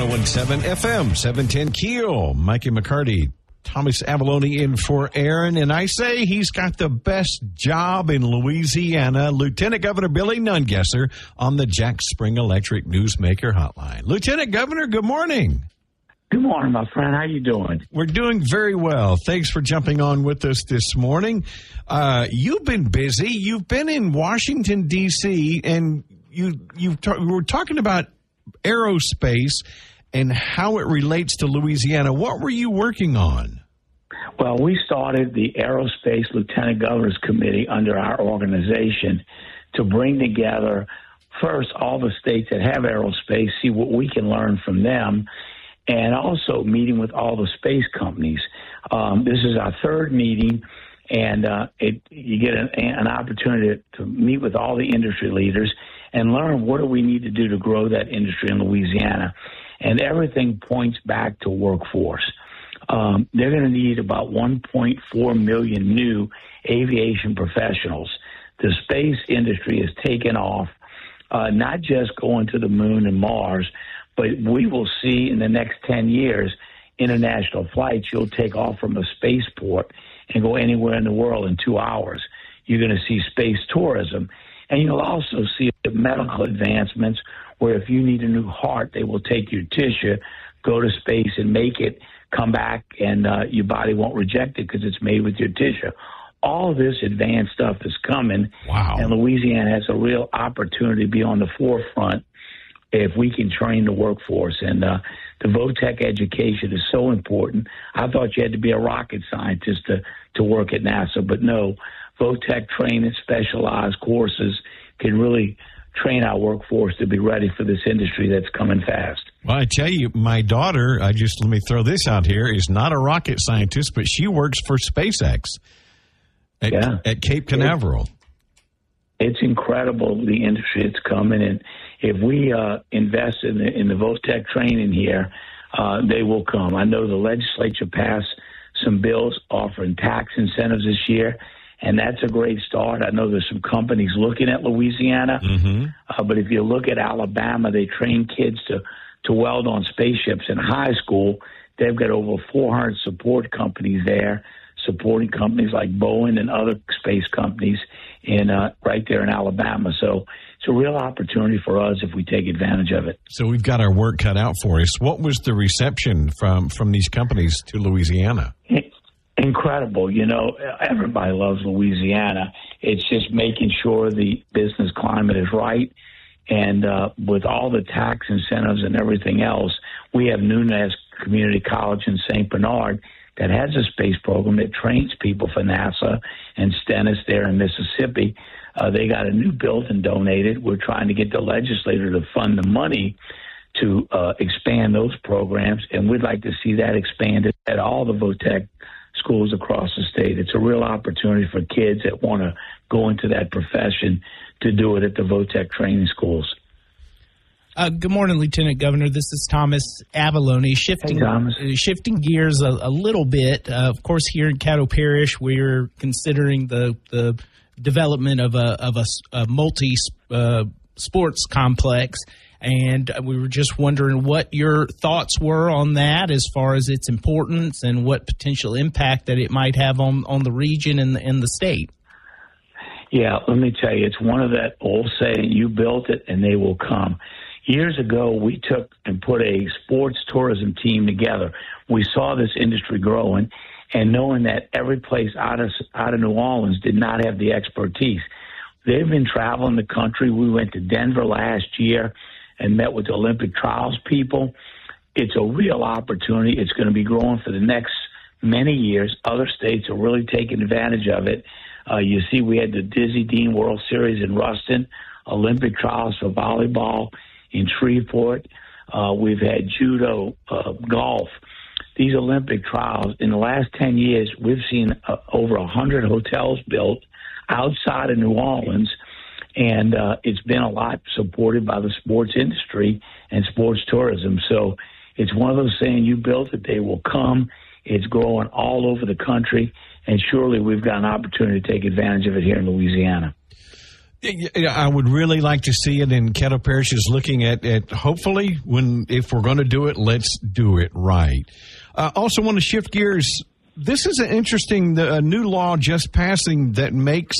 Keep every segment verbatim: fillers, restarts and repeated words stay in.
oh one seven F M, seven ten Keel. Mikey McCarty, Thomas Avalone in for Aaron. And I say he's got the best job in Louisiana. Lieutenant Governor Billy Nungesser on the Jack Spring Electric Newsmaker Hotline. Lieutenant Governor, good morning. Good morning, my friend. How you doing? We're doing very well. Thanks for jumping on with us this morning. Uh, you've been busy. You've been in Washington, D C, and you you've ta- we were talking about aerospace and how it relates to Louisiana. What were you working on? Well, we started the Aerospace Lieutenant Governor's Committee under our organization to bring together, first, all the states that have aerospace, see what we can learn from them, and also meeting with all the space companies. Um, this is our third meeting, and uh, it, you get an, an opportunity to, to meet with all the industry leaders and learn what do we need to do to grow that industry in Louisiana. And everything points back to workforce. Um, they're going to need about one point four million new aviation professionals. The space industry has taken off, uh, not just going to the moon and Mars, but we will see in the next ten years, international flights, you'll take off from a spaceport and go anywhere in the world in two hours. You're going to see space tourism. And you'll also see medical advancements where if you need a new heart, they will take your tissue, go to space and make it, come back, and uh, your body won't reject it because it's made with your tissue. All of this advanced stuff is coming. Wow. And Louisiana has a real opportunity to be on the forefront if we can train the workforce. And uh, the VOTEC education is so important. I thought you had to be a rocket scientist to, to work at NASA, but no, VOTEC training, specialized courses can really train our workforce to be ready for this industry that's coming fast. Well, I tell you, my daughter, I just, let me throw this out here, is not a rocket scientist, but she works for SpaceX at, yeah. at Cape Canaveral. It's incredible, the industry that's coming, and if we uh, invest in the, in the VOTEC training here, uh, they will come. I know the legislature passed some bills offering tax incentives this year, and that's a great start. I know there's some companies looking at Louisiana, mm-hmm. uh, but if you look at Alabama, they train kids to, to weld on spaceships in high school. They've got over four hundred support companies there, supporting companies like Boeing and other space companies in uh, right there in Alabama. So it's a real opportunity for us if we take advantage of it. So we've got our work cut out for us. What was the reception from, from these companies to Louisiana? Incredible. You know, everybody loves Louisiana. It's just making sure the business climate is right. And uh, with all the tax incentives and everything else, we have Nunez Community College in Saint Bernard that has a space program that trains people for NASA, and Stennis there in Mississippi. Uh, they got a new building donated. We're trying to get the legislator to fund the money to uh, expand those programs, and we'd like to see that expanded at all the VOTEC schools across the state. It's a real opportunity for kids that want to go into that profession to do it at the VOTEC training schools. Uh, good morning, Lieutenant Governor. This is Thomas Avalone. Shifting, hey, Thomas. Uh, shifting gears a, a little bit. Uh, of course, here in Caddo Parish, we're considering the the development of a of a, a multi uh, sports complex, and we were just wondering what your thoughts were on that, as far as its importance and what potential impact that it might have on on the region and the, and the state. Yeah, let me tell you, it's one of that old saying: "You built it, and they will come." Years ago, we took and put a sports tourism team together. We saw this industry growing, and knowing that every place out of out of New Orleans did not have the expertise. They've been traveling the country. We went to Denver last year and met with the Olympic trials people. It's a real opportunity. It's going to be growing for the next many years. Other states are really taking advantage of it. Uh, you see, we had the Dizzy Dean World Series in Ruston, Olympic trials for volleyball in Shreveport. Uh, we've had judo, uh, golf. These Olympic trials, in the last ten years, we've seen uh, over one hundred hotels built outside of New Orleans, and uh, it's been a lot supported by the sports industry and sports tourism. So it's one of those saying, you built it, they will come. It's growing all over the country, and surely we've got an opportunity to take advantage of it here in Louisiana. I would really like to see it, and Caddo Parish is looking at, at hopefully when if we're going to do it, let's do it right. I uh, also want to shift gears. This is an interesting the, a new law just passing that makes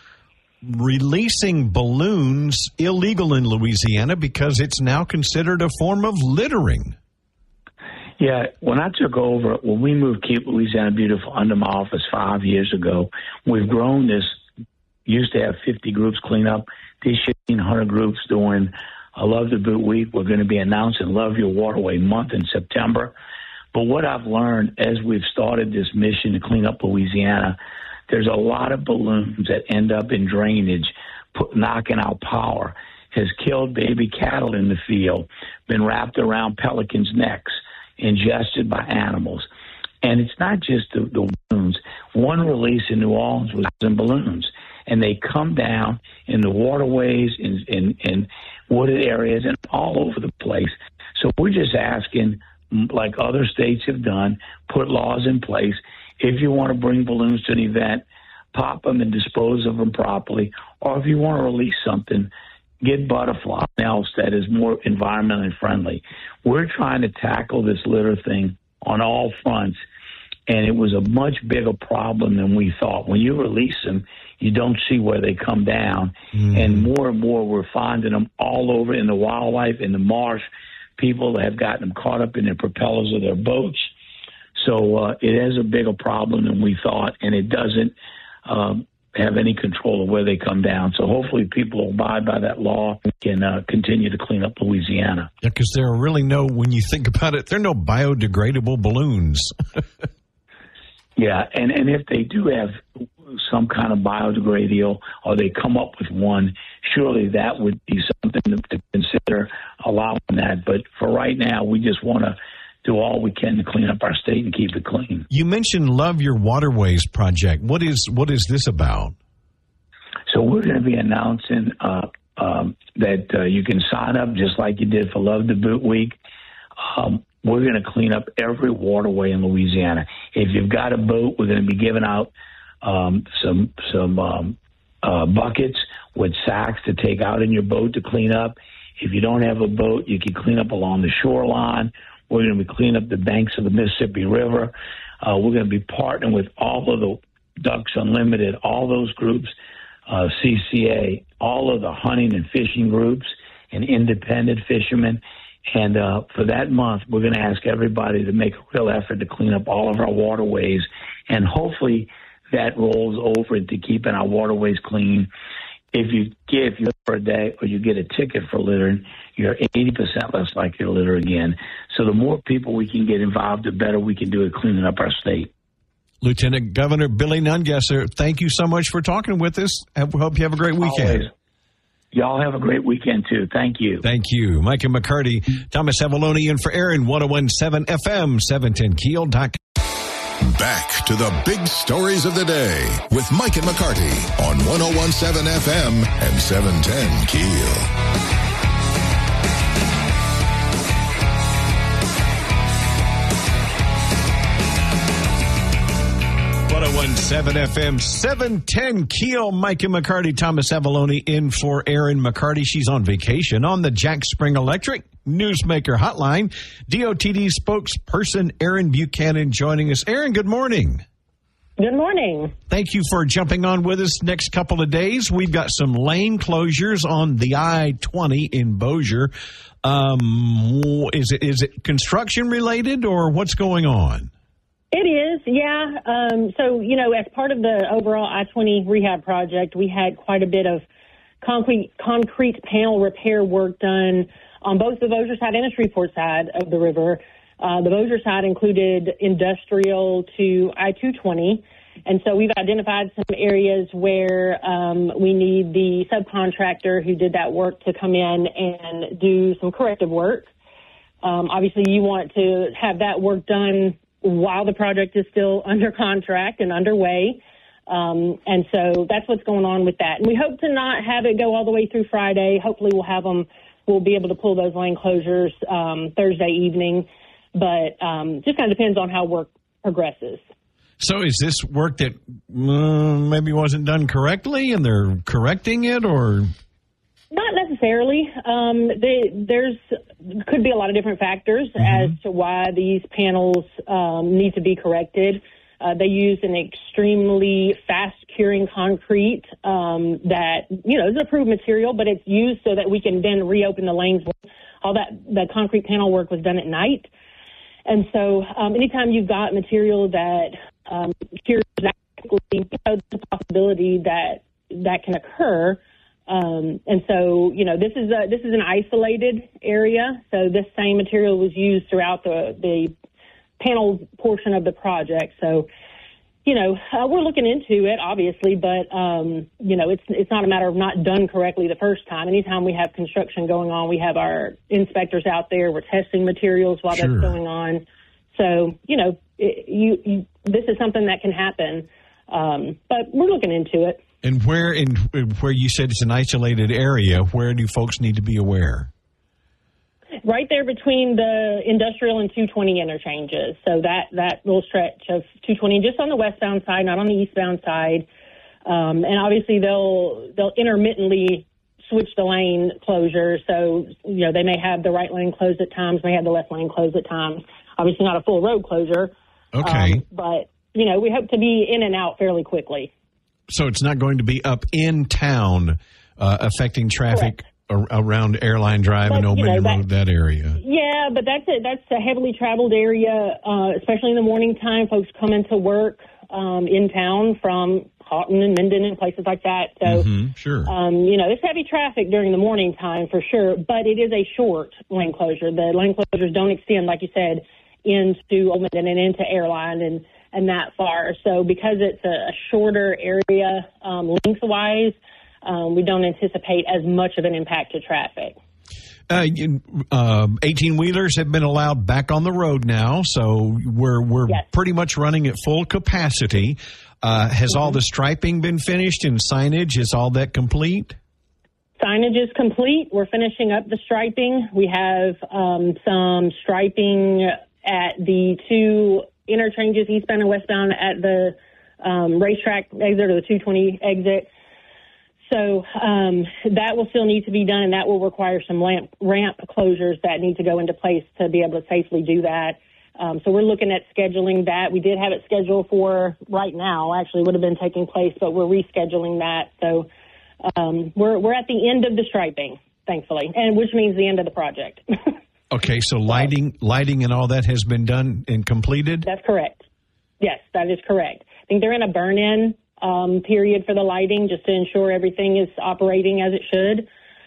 releasing balloons illegal in Louisiana because it's now considered a form of littering. Yeah, when I took over, when we moved Keep Louisiana Beautiful under my office five years ago, we've grown this. Used to have fifty groups clean up. These fifteen hundred groups doing a Love the Boot Week. We're going to be announcing Love Your Waterway Month in September. But what I've learned as we've started this mission to clean up Louisiana, there's a lot of balloons that end up in drainage, put, knocking out power, has killed baby cattle in the field, been wrapped around pelicans' necks, ingested by animals. And it's not just the, the balloons. One release in New Orleans was in balloons. And they come down in the waterways, in, in, in wooded areas, and all over the place. So we're just asking, like other states have done, put laws in place. If you want to bring balloons to an event, pop them and dispose of them properly. Or if you want to release something, get butterfly else that is more environmentally friendly. We're trying to tackle this litter thing on all fronts. And it was a much bigger problem than we thought. When you release them, you don't see where they come down. Mm. And more and more, we're finding them all over in the wildlife, in the marsh. People have gotten them caught up in the propellers of their boats. So uh, it is a bigger problem than we thought, and it doesn't um, have any control of where they come down. So hopefully people will abide by that law and can uh, continue to clean up Louisiana. Yeah, because there are really no, when you think about it, there are no biodegradable balloons. Yeah, and, and if they do have some kind of biodegradable or they come up with one, surely that would be something to, to consider allowing that. But for right now, we just want to do all we can to clean up our state and keep it clean. You mentioned Love Your Waterways project. What is what is this about? So we're going to be announcing uh, um, that uh, you can sign up just like you did for Love the Boot Week. Um, We're going to clean up every waterway in Louisiana. If you've got a boat, we're going to be giving out um, some some um, uh, buckets with sacks to take out in your boat to clean up. If you don't have a boat, you can clean up along the shoreline. We're going to be cleaning up the banks of the Mississippi River. Uh, we're going to be partnering with all of the Ducks Unlimited, all those groups, uh, C C A, all of the hunting and fishing groups, and independent fishermen. And uh, for that month, we're going to ask everybody to make a real effort to clean up all of our waterways. And hopefully that rolls over into keeping our waterways clean. If you get if you litter for a day or you get a ticket for littering, you're eighty percent less likely to litter again. So the more people we can get involved, the better we can do at cleaning up our state. Lieutenant Governor Billy Nungesser, thank you so much for talking with us. I hope you have a great weekend. Always. Y'all have a great weekend, too. Thank you. Thank you. Micah McCarty, Thomas Avalone in for Aaron, one oh seven F M, seven ten keel dot com. Back to the big stories of the day with Micah McCarty on ten seventeen F M and seven ten Keel. ten seventeen F M, seven ten Keel. Micah McCarty, Thomas Avalone in for Aaron McCarty. She's on vacation on the Jack Spring Electric Newsmaker Hotline. D O T D spokesperson Aaron Buchanan joining us. Aaron, good morning. Good morning. Thank you for jumping on with us next couple of days. We've got some lane closures on the I twenty in Bossier. Um, is it is it construction related or what's going on? It is, yeah. Um, so, you know, as part of the overall I twenty rehab project, we had quite a bit of concrete concrete panel repair work done on both the Bossier side and the Shreveport side of the river. Uh, the Bossier side included industrial to I two twenty. And so we've identified some areas where um, we need the subcontractor who did that work to come in and do some corrective work. Um, obviously, you want to have that work done while the project is still under contract and underway. Um, and so that's what's going on with that. And we hope to not have it go all the way through Friday. Hopefully we'll have them, we'll be able to pull those lane closures um, Thursday evening. But um, just kind of depends on how work progresses. So is this work that uh, maybe wasn't done correctly and they're correcting it, or? Not necessarily. Um, they, there's could be a lot of different factors mm-hmm. as to why these panels um, need to be corrected. Uh, they use an extremely fast-curing concrete um, that, you know, is an approved material, but it's used so that we can then reopen the lanes. All that the concrete panel work was done at night. And so um, anytime you've got material that um, cures that quickly, you know, there's a possibility that that can occur. Um, and so, you know, this is a, this is an isolated area. So this same material was used throughout the, the panel portion of the project. So, you know, uh, we're looking into it, obviously, but, um, you know, it's it's not a matter of not done correctly the first time. Anytime we have construction going on, we have our inspectors out there. We're testing materials while sure. that's going on. So, you know, it, you, you this is something that can happen, um, but we're looking into it. And where in where you said it's an isolated area, where do folks need to be aware? Right there between the industrial and two twenty interchanges. So that, that little stretch of two twenty, just on the westbound side, not on the eastbound side. Um, and obviously they'll they'll intermittently switch the lane closure. So, you know, they may have the right lane closed at times, may have the left lane closed at times. Obviously not a full road closure. Okay. Um, but, you know, we hope to be in and out fairly quickly. So it's not going to be up in town uh, affecting traffic Correct. around Airline Drive But, and Old you know, Main Road, that area. Yeah, but that's a, that's a heavily traveled area, uh, especially in the morning time. Folks come into work um, in town from Houghton and Minden and places like that. So, mm-hmm, sure. um, you know, there's heavy traffic during the morning time for sure, but it is a short lane closure. The lane closures don't extend, like you said, into Old Minden and into Airline and, and that far. So because it's a, a shorter area um, lengthwise, Um, we don't anticipate as much of an impact to traffic. Uh, uh, eighteen-wheelers have been allowed back on the road now, so we're we're yes. pretty much running at full capacity. Uh, has mm-hmm. all the striping been finished and signage? Is all that complete? Signage is complete. We're finishing up the striping. We have um, some striping at the two interchanges, eastbound and westbound, at the um, racetrack exit or the two twenty exit. So um, that will still need to be done, and that will require some lamp, ramp closures that need to go into place to be able to safely do that. Um, so we're looking at scheduling that. We did have it scheduled for right now. Actually, would have been taking place, but we're rescheduling that. So um, we're we're at the end of the striping, thankfully, and which means the end of the project. Okay, so lighting, lighting, and all that has been done and completed? That's correct. Yes, that is correct. I think they're in a burn-in Um, period for the lighting, just to ensure everything is operating as it should.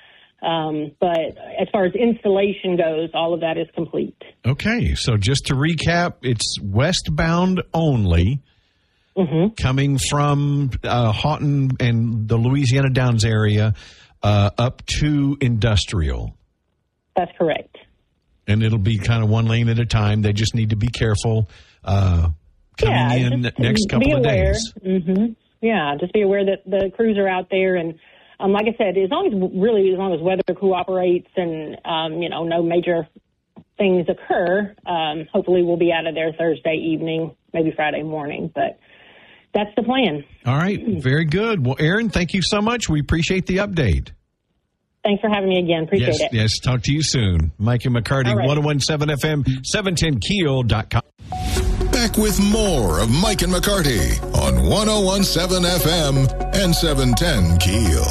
Um, but as far as installation goes, all of that is complete. Okay, so just to recap, it's westbound only, mm-hmm. coming from uh, Houghton and the Louisiana Downs area uh, up to Industrial. That's correct. And it'll be kind of one lane at a time. They just need to be careful uh, coming yeah, in next couple of aware. days. Mm-hmm. Yeah, just be aware that the crews are out there. And um, like I said, as long as really as long as weather cooperates and, um, you know, no major things occur, um, hopefully we'll be out of there Thursday evening, maybe Friday morning. But that's the plan. All right. Very good. Well, Aaron, thank you so much. We appreciate the update. Thanks for having me again. Appreciate yes, it. Yes, talk to you soon. Mike and McCarty, right. one oh one seven F M, seven ten keel dot com. Back with more of Mike and McCarty on one oh one seven F M and seven ten Keel.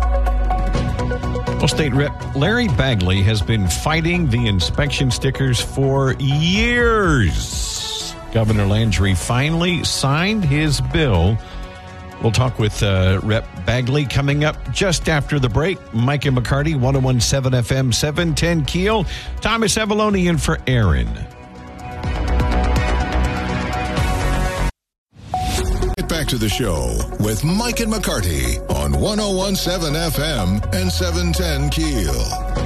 Well, State Rep Larry Bagley has been fighting the inspection stickers for years. Governor Landry finally signed his bill. We'll talk with uh, Rep Bagley coming up just after the break. Mike and McCarty, one oh one seven F M, seven ten Keel. Thomas Avalone in for Aaron. Get back to the show with Mike and McCarty on one oh one seven F M and seven ten Keel.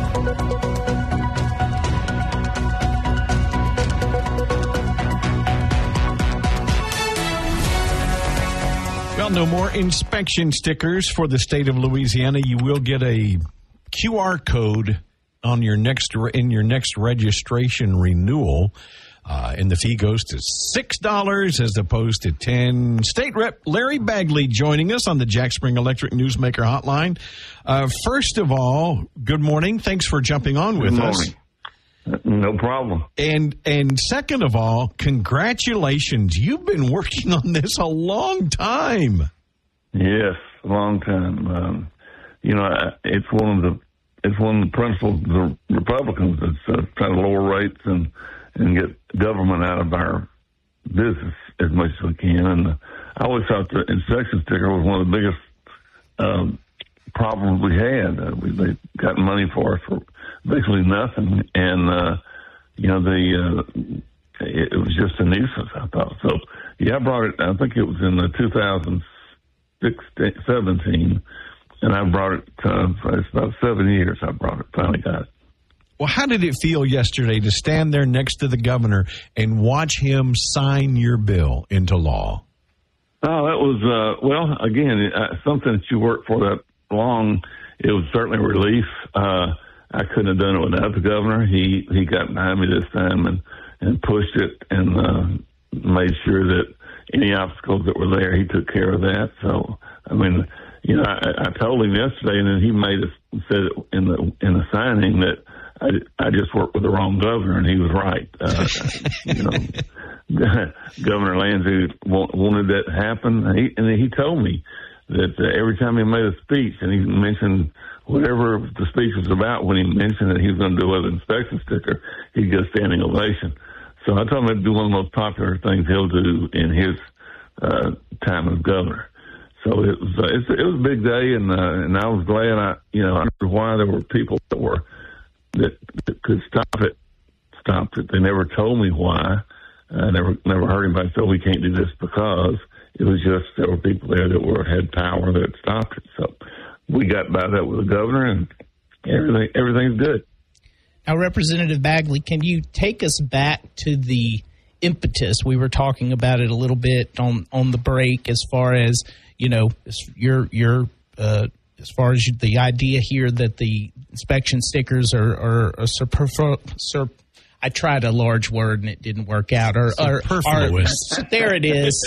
Well, no more inspection stickers for the state of Louisiana. You will get a Q R code on your next in your next registration renewal. Uh, and the fee goes to six dollars as opposed to ten dollars. State Rep Larry Bagley joining us on the Jack Spring Electric Newsmaker Hotline. Uh, first of all, good morning. Thanks for jumping on with good us. Morning. No problem. And and second of all, congratulations. You've been working on this a long time. Yes, a long time. Um, you know, it's one of the it's one of the principles of the Republicans that's uh, trying to lower rates and and get government out of our business as much as we can. And uh, I always thought the inspection sticker was one of the biggest um, problems we had. Uh, we they got money for us for basically nothing, and uh, you know the uh, it, it was just a nuisance. I thought so. Yeah, I brought it. I think it was in the two thousand seventeen, and I brought it. Uh, it's about seven years. I brought it. Finally got it. Well, how did it feel yesterday to stand there next to the governor and watch him sign your bill into law? Oh, that was uh, well. Again, uh, something that you worked for that long. It was certainly a relief. Uh, I couldn't have done it without the governor. He he got behind me this time and, and pushed it and uh, made sure that any obstacles that were there, he took care of that. So, I mean, you know, I, I told him yesterday, and then he made us said it in the in the signing that I, I just worked with the wrong governor, and he was right. Uh, you know, Governor Landry wanted that to happen, he, and he told me that uh, every time he made a speech and he mentioned whatever the speech was about, when he mentioned that he was going to do with an inspection sticker, he'd get a standing ovation. So I told him it'd be one of the most popular things he'll do in his uh, time as governor. So it was uh, it's, it was a big day, and uh, and I was glad. I you know I wondered why there were people that were that, that could stop it, stopped it. They never told me why. I never never heard anybody say we can't do this because. It was just there were people there that were had power that stopped it. So we got by that with the governor, and everything everything's good. Now, Representative Bagley, can you take us back to the impetus? We were talking about it a little bit on, on the break, as far as you know, your your uh, as far as the idea here that the inspection stickers are are, are super, sur, I tried a large word and it didn't work out. Or, or, or there it is,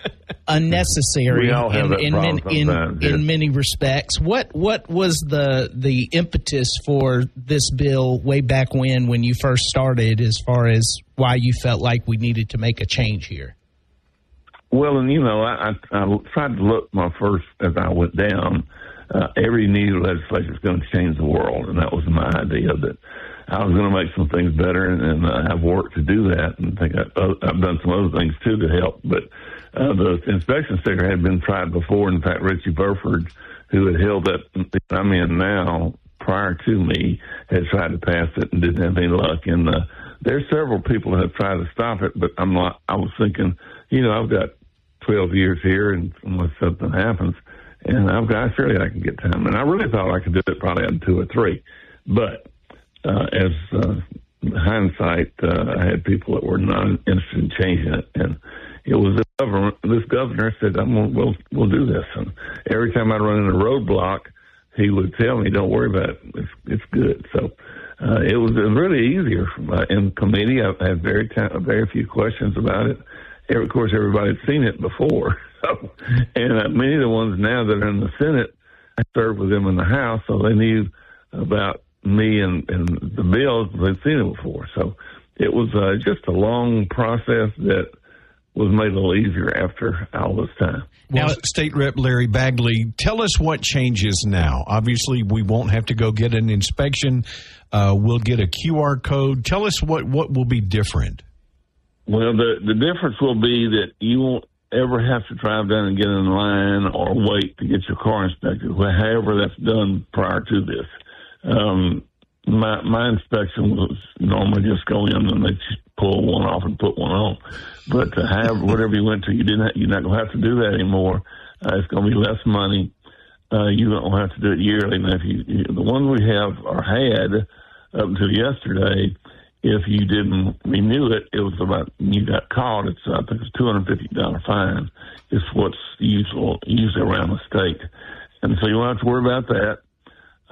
unnecessary we all have in, that in, problem in, sometimes, in, yeah. in many respects. What what was the the impetus for this bill way back when when you first started, as far as why you felt like we needed to make a change here? Well, and you know, I, I, I tried to look my first as I went down. Uh, every new legislation is going to change the world, and that was my idea that I was going to make some things better, and, and uh, have worked to do that. And I think I, uh, I've done some other things too to help. But uh, the inspection sticker had been tried before. In fact, Richie Burford, who had held that I'm in now prior to me, had tried to pass it and didn't have any luck. And uh, there's several people that have tried to stop it, but I'm not. I was thinking, you know, I've got twelve years here, and unless something happens, and I've got surely I can get time. And I really thought I could do it probably on two or three, but. Uh, as uh, hindsight, uh, I had people that were not interested in changing it, and it was the government. This governor said, "I'm gonna, we'll we'll do this." And every time I'd run into a roadblock, he would tell me, "Don't worry about it. It's, it's good." So uh, it was really easier uh, in committee. I had very t- very few questions about it. Of course, everybody had seen it before, so, and uh, many of the ones now that are in the Senate, I served with them in the House, so they knew about me and, and the bills. They'd seen it before. So it was uh, just a long process that was made a little easier after all this time. Well, now, State Rep Larry Bagley, tell us what changes now. Obviously, we won't have to go get an inspection. Uh, we'll get a Q R code. Tell us what, what will be different. Well, the, the difference will be that you won't ever have to drive down and get in line or wait to get your car inspected, however that's done prior to this. Um, my my inspection was normally just go in and they just pull one off and put one on. But to have whatever you went to, you didn't. Have, you're not going to have to do that anymore. Uh, it's going to be less money. Uh, you don't have to do it yearly. Now, if you, you the one we have or had up until yesterday, if you didn't renew it, it was about you got caught. It's I think it's two hundred fifty dollar fine. It's what's usual usually around the state, and so you won't have to worry about that.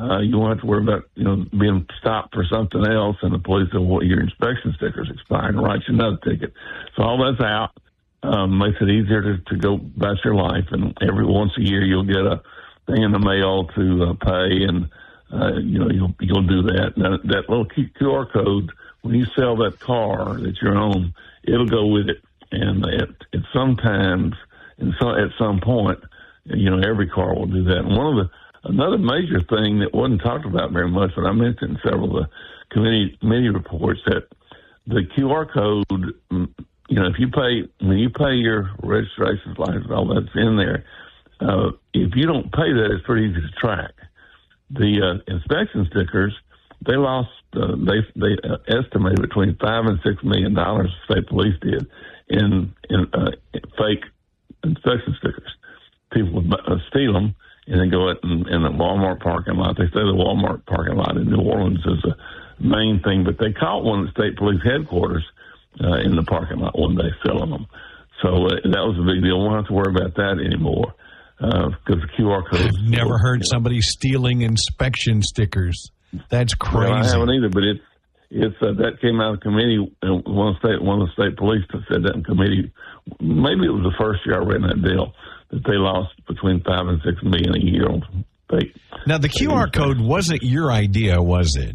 uh, you won't have to worry about, you know, being stopped for something else, and the police say, well, your inspection sticker's expired, and write you another ticket. So all that's out. Um, makes it easier to, to go about your life, and every once a year you'll get a thing in the mail to uh, pay, and uh, you know you'll you'll do that. Now, that little Q R code, when you sell that car that you own, it'll go with it, and it, it sometimes, and so at some point, you know, every car will do that. And one of the another major thing that wasn't talked about very much, but I mentioned in several of the committee committee reports, that the Q R code. You know, if you pay, when you pay your registration license, all that's in there, uh, if you don't pay that, it's pretty easy to track. The uh, inspection stickers, they lost, uh, they they uh, estimated between five and six million dollars, the state police did, in, in uh, fake inspection stickers. People would uh, steal them and then go out in, in the Walmart parking lot. They say the Walmart parking lot in New Orleans is the main thing, but they caught one at state police headquarters Uh, in the parking lot one day selling them. So uh, that was a big deal. We won't have to worry about that anymore because uh, the Q R code. I've never heard you know. somebody stealing inspection stickers. That's crazy. Well, I haven't either, but it's it's uh, that came out of committee. And one state, one of the state police said that in committee. Maybe it was the first year I read that deal that they lost between five and six million a year on fake. Now the Q R code wasn't your idea, was it?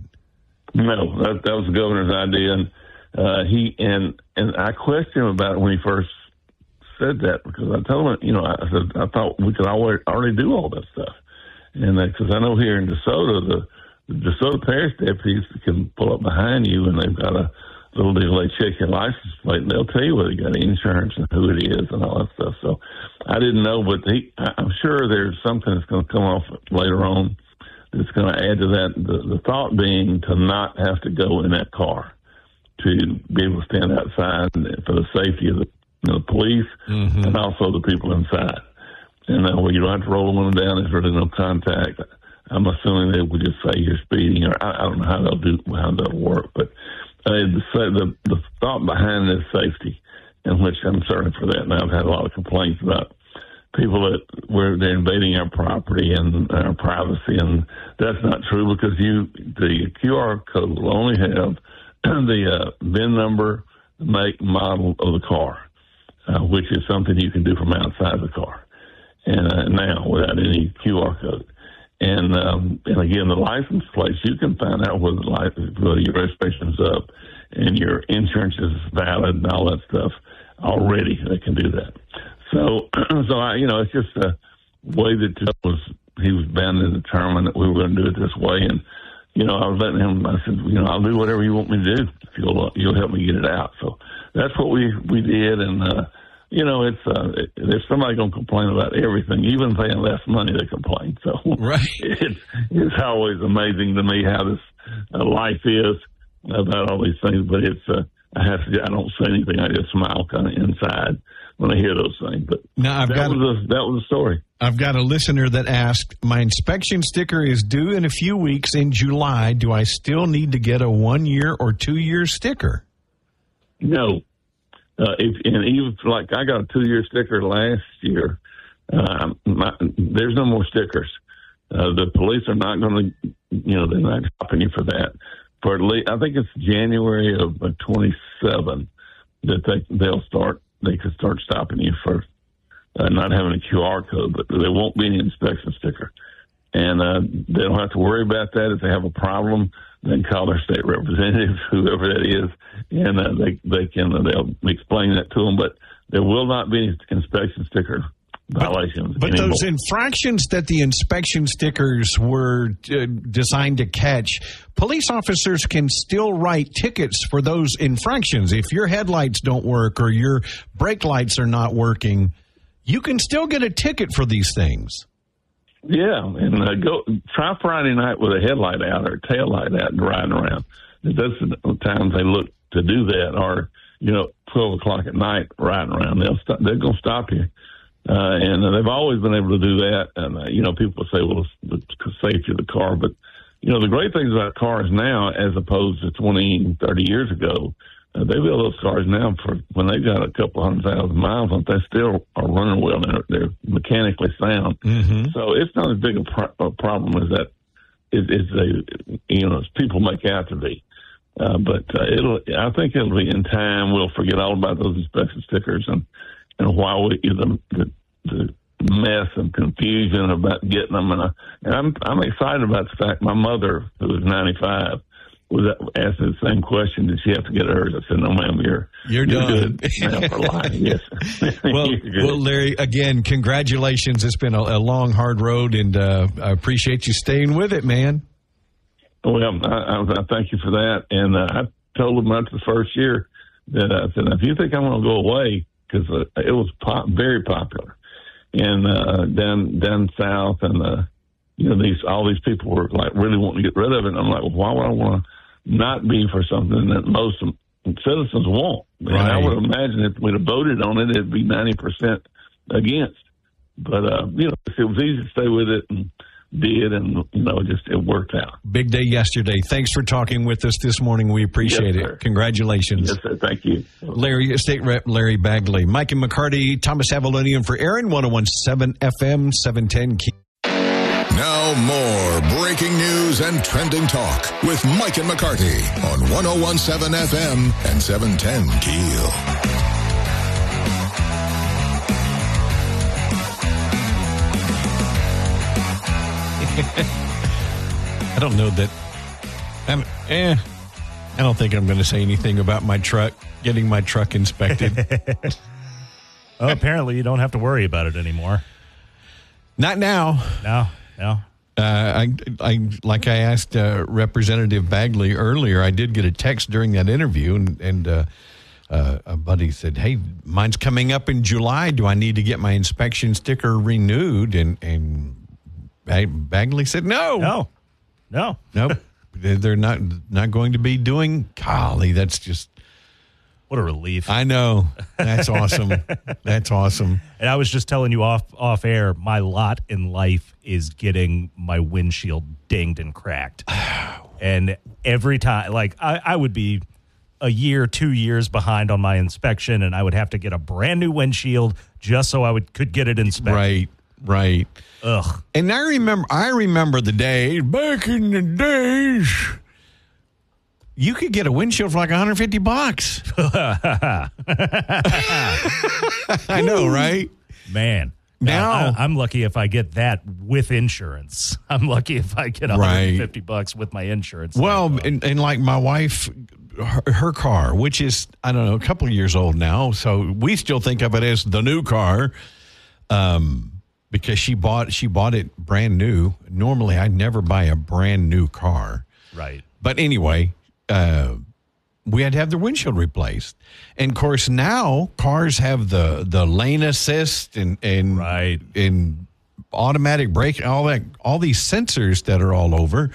No, that, that was the governor's idea, and. Uh, he and and I questioned him about it when he first said that, because I told him, you know, I said I thought we could already, already do all that stuff, and because I know here in DeSoto, the, the DeSoto Parish deputies can pull up behind you, and they've got a little deal. They check your license plate, and they'll tell you whether you got insurance and who it is and all that stuff. So I didn't know, but he, I'm sure there's something that's going to come off later on that's going to add to that. The, the thought being to not have to go in that car, to be able to stand outside for the safety of the, you know, police mm-hmm. and also the people inside. And uh, where you don't have to roll the window down, there's really no contact. I'm assuming they would just say you're speeding, or I, I don't know how they'll do how that'll work. But uh, the, the the thought behind this safety, in which I'm certain for that. Now I've had a lot of complaints about people that where they're invading our property and our privacy, and that's not true, because you the Q R code will only have the uh, V I N number, make, model of the car, uh, which is something you can do from outside the car, and uh, now without any Q R code. And um, and again, the license plates, you can find out whether, the license, whether your registration's up and your insurance is valid and all that stuff already. They can do that. So, so I, you know, it's just a way that was he was bound and determined that we were going to do it this way. And you know, I was letting him, I said, you know, I'll do whatever you want me to do if you'll, uh, you'll help me get it out. So that's what we, we did. And, uh, you know, it's, uh, it, there's somebody going to complain about everything, even paying less money, they complain. So right. it's, it's always amazing to me how this uh, life is about all these things. But it's, uh, I have to, I don't say anything. I just smile kind of inside when I hear those things. But now I've that, got was a, that was a story. I've got a listener that asked, my inspection sticker is due in a few weeks in July. Do I still need to get a one-year or two-year sticker? No. Uh, if, and even like I got a two-year sticker last year, uh, my, there's no more stickers. Uh, the police are not going to, you know, they're not stopping you for that. For at least, I think it's January of twenty-seven that they, they'll start, they could start stopping you for Uh, not having a Q R code, but there won't be any inspection sticker. And uh, they don't have to worry about that. If they have a problem, they can call their state representative, whoever that is, and uh, they they can uh, they'll explain that to them. But there will not be any inspection sticker violations. But, but anymore. those infractions that the inspection stickers were uh, designed to catch, police officers can still write tickets for those infractions. If your headlights don't work or your brake lights are not working, you can still get a ticket for these things. Yeah, and uh, go try Friday night with a headlight out or a tail light out and riding around. That's the times they look to do that, or you know, twelve o'clock at night riding around. They'll stop, they're going to stop you, uh, and uh, they've always been able to do that. And uh, you know, people say, well, it's the safety of the car, but you know, the great things about cars now, as opposed to twenty, thirty years ago. Uh, they build those cars now for when they've got a couple hundred thousand miles on, they still are running well and they're, they're mechanically sound. Mm-hmm. So it's not as big a, pro- a problem as that is, is a, you know, as people make out to be. Uh, but uh, it'll, I think it'll be in time. We'll forget all about those inspection stickers and, and why we, the, the, the mess and confusion about getting them. And, I, and I'm, I'm excited about the fact my mother, who was ninety-five, was asked the same question. Did she have to get hers? I said, no, ma'am, you're, you're, you're done. good now for life. Yes. well, well, Larry, again, congratulations. It's been a, a long, hard road, and uh, I appreciate you staying with it, man. Well, I, I, I thank you for that. And uh, I told them after the first year that I said, if you think I'm going to go away, because uh, it was pop, very popular, and uh, down down south, and uh, you know, these all these people were like really wanting to get rid of it. And I'm like, well, why would I want to not be for something that most citizens want? Right. And I would imagine if we'd have voted on it, it'd be ninety percent against. But uh, you know, it was easy to stay with it, and did, and you know, just it worked out. Big day yesterday. Thanks for talking with us this morning. We appreciate yes, it. Sir. Congratulations. Yes, sir. Thank you. Larry, State Rep Larry Bagley. Mike and McCarty, Thomas Avalonian for Aaron, one oh one point seven F M, seven ten. Now more breaking news and trending talk with Mike and McCarty on one oh one point seven F M and seven ten Keel. I don't know that. I'm, eh, I don't think I'm going to say anything about my truck, getting my truck inspected. Well, apparently you don't have to worry about it anymore. Not now. No, no. Uh, I, I, like I asked uh, Representative Bagley earlier, I did get a text during that interview, and, and uh, uh, a buddy said, hey, mine's coming up in July. Do I need to get my inspection sticker renewed? And, and Bagley said, no. No. No. Nope. They're not not going to be doing. Golly, that's just. What a relief. I know. That's awesome. That's awesome. And I was just telling you off off air, my lot in life is getting my windshield dinged and cracked. And every time, like, I, I would be a year, two years behind on my inspection, and I would have to get a brand new windshield just so I would could get it inspected. Right, right. Ugh. And I remember, I remember the days, back in the days, you could get a windshield for like one hundred fifty bucks. I know, right? Man. Now, I, I'm lucky if I get that with insurance. I'm lucky if I get one hundred fifty right. bucks with my insurance. Well, and, and like my wife, her, her car, which is, I don't know, a couple of years old now, so we still think of it as the new car. Um, because she bought she bought it brand new. Normally, I'd never buy a brand new car. Right. But anyway, uh, we had to have the windshield replaced. And, of course, now cars have the, the lane assist and, and, right. and automatic brake, all that, all these sensors that are all over.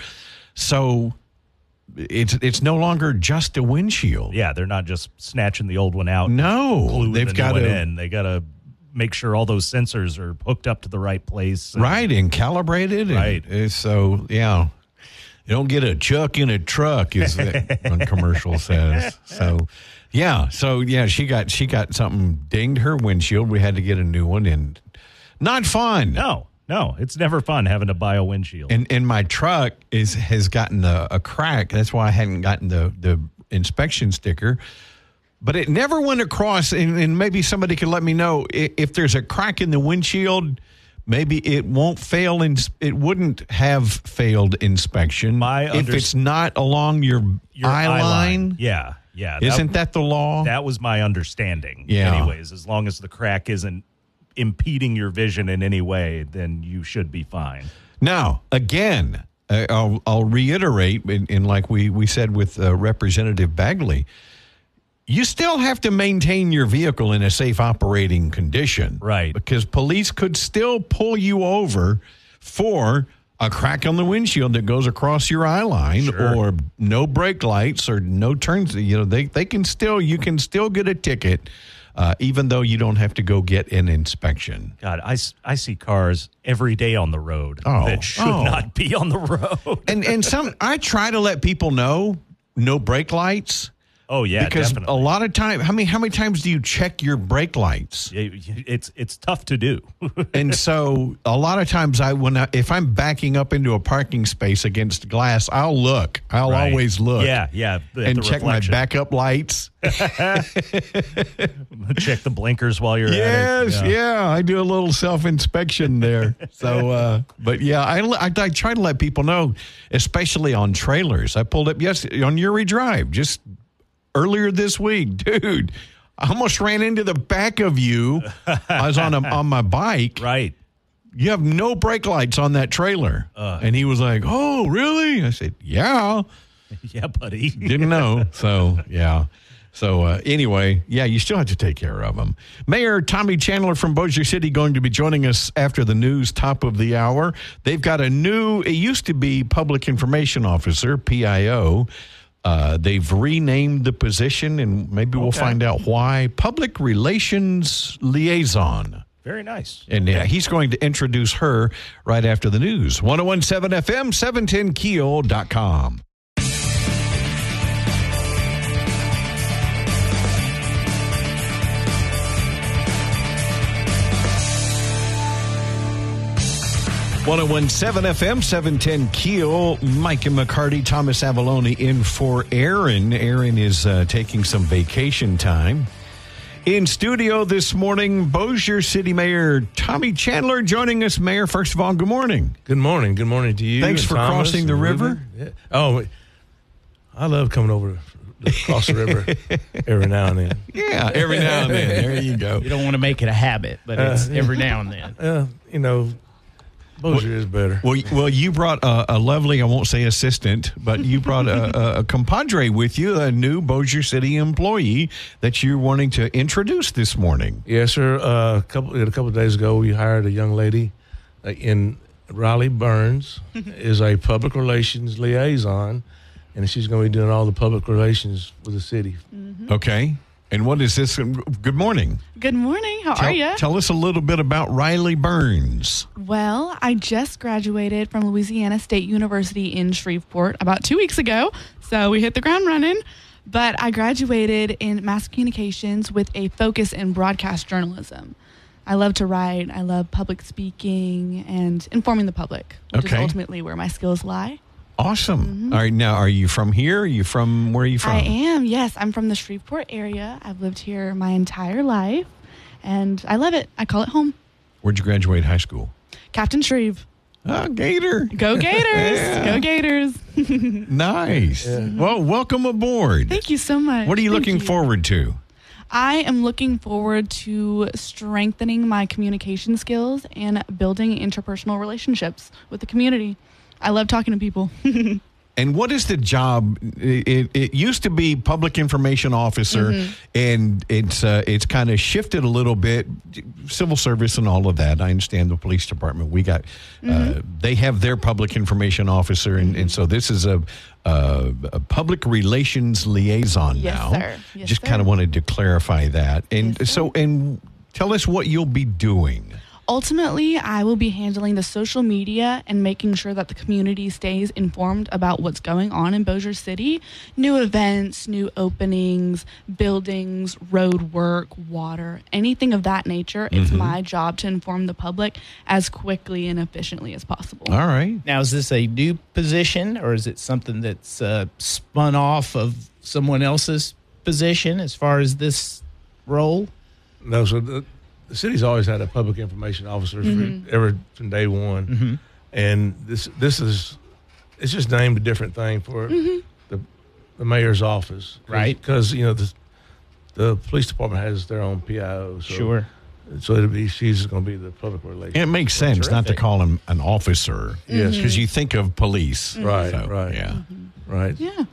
So it's it's no longer just a windshield. Yeah, they're not just snatching the old one out. No. They've got to in. They got to make sure all those sensors are hooked up to the right place. And, right, and calibrated. Right. And so, yeah, you don't get a chuck in a truck, as one commercial says. So, yeah, so, yeah, she got she got something dinged her windshield. We had to get a new one, and not fun. No, no, it's never fun having to buy a windshield. And, and my truck is has gotten a, a crack. That's why I hadn't gotten the, the inspection sticker. But it never went across, and, and maybe somebody could let me know if, if there's a crack in the windshield, maybe it won't fail. In, it wouldn't have failed inspection My if under- it's not along your, your eye, eye line. line. Yeah, yeah. Isn't that, that the law? That was my understanding. Yeah. Anyways, as long as the crack isn't impeding your vision in any way, then you should be fine. Now, again, uh, I'll, I'll reiterate, in, in like we, we said with uh, Representative Bagley, you still have to maintain your vehicle in a safe operating condition. Right. Because police could still pull you over for a crack on the windshield that goes across your eye line Sure. or no brake lights or no turns. You know, they, they can still, you can still get a ticket uh, even though you don't have to go get an inspection. God, I, I see cars every day on the road Oh, that should oh. not be on the road. And, and some, I try to let people know no brake lights. Oh yeah, because definitely. a lot of time, how many how many times do you check your brake lights? It's it's tough to do. And so a lot of times, I when I, if I'm backing up into a parking space against glass, I'll look. I'll Right. always look. Yeah, yeah. at And the check reflection. my backup lights. Check the blinkers while you're Yes, at it. yeah. I do a little self inspection there. So, uh, but yeah, I, I, I try to let people know, especially on trailers. I pulled up yes on Uri Drive just earlier this week, dude. I almost ran into the back of you. I was on a, on my bike. Right. You have no brake lights on that trailer, Uh. and he was like, "Oh, really?" I said, "Yeah." Yeah, buddy. Didn't know. So, yeah. So, uh, anyway, yeah, you still have to take care of them. Mayor Tommy Chandler from Bossier City going to be joining us after the news, top of the hour. They've got a new, it used to be Public Information Officer, P I O. Uh, they've renamed the position, and maybe we'll Okay. find out why. Public Relations Liaison. Very nice. And uh, he's going to introduce her right after the news. ten seventeen F M, seven ten keel dot com. ten seventeen F M, seven ten Keel. Mike and McCarty, Thomas Avalone in for Aaron. Aaron is uh, taking some vacation time. In studio this morning, Bossier City Mayor Tommy Chandler joining us. Mayor, first of all, good morning. Good morning. Good morning to you. Thanks and for Thomas crossing the and river. Ruben. Yeah. Oh, I love coming over to cross the river every now and then. Yeah, every now and then. There you go. You don't want to make it a habit, but it's Uh, every now and then. Uh, you know, Bossier is better. Well, well, you brought a, a lovely, I won't say assistant, but you brought a, a, a compadre with you, a new Bossier City employee that you're wanting to introduce this morning. Yes, sir. Uh, a couple a couple of days ago, we hired a young lady uh, in Riley Burns is a public relations liaison, and she's going to be doing all the public relations with the city. Okay. And what is this? Good morning. Good morning. How Tell, are you? tell us a little bit about Riley Burns. Well, I just graduated from Louisiana State University in Shreveport about two weeks ago, so we hit the ground running. But I graduated in mass communications with a focus in broadcast journalism. I love to write. I love public speaking and informing the public, which Okay. is ultimately where my skills lie. Awesome. Mm-hmm. All right. Now, are you from here? Are you from, where are you from? I am, yes. I'm from the Shreveport area. I've lived here my entire life, and I love it. I call it home. Where'd you graduate high school? Captain Shreve. Oh, Gator. Go Gators. Yeah. Go Gators. Nice. Well, welcome aboard. Thank you so much. What are you Thank looking forward to? I am looking forward to strengthening my communication skills and building interpersonal relationships with the community. I love talking to people. And what is the job? It, it used to be public information officer, Mm-hmm. and it's uh, it's kind of shifted a little bit. Civil service and all of that. I understand the police department. We got Mm-hmm. uh, they have their public information officer, and, and so this is a, a, a public relations liaison Yes, now. sir. Yes, Just sir. kind of wanted to clarify that. And Yes, so, and tell us what you'll be doing. Ultimately, I will be handling the social media and making sure that the community stays informed about what's going on in Bossier City. New events, new openings, buildings, road work, water, anything of that nature. It's Mm-hmm. my job to inform the public as quickly and efficiently as possible. All right. Now, is this a new position, or is it something that's uh, spun off of someone else's position as far as this role? No, so the, the city's always had a public information officer Mm-hmm. for, ever from day one, Mm-hmm. and this this is it's just named a different thing for Mm-hmm. the the mayor's office, Right. Because you know the the police department has their own P I O, so, Sure. So it'll be she's going to be the public relations. It makes sense not to Terrific. call him an officer. Yes. Because you think of police. Right, So, right, Yeah. right. Yeah.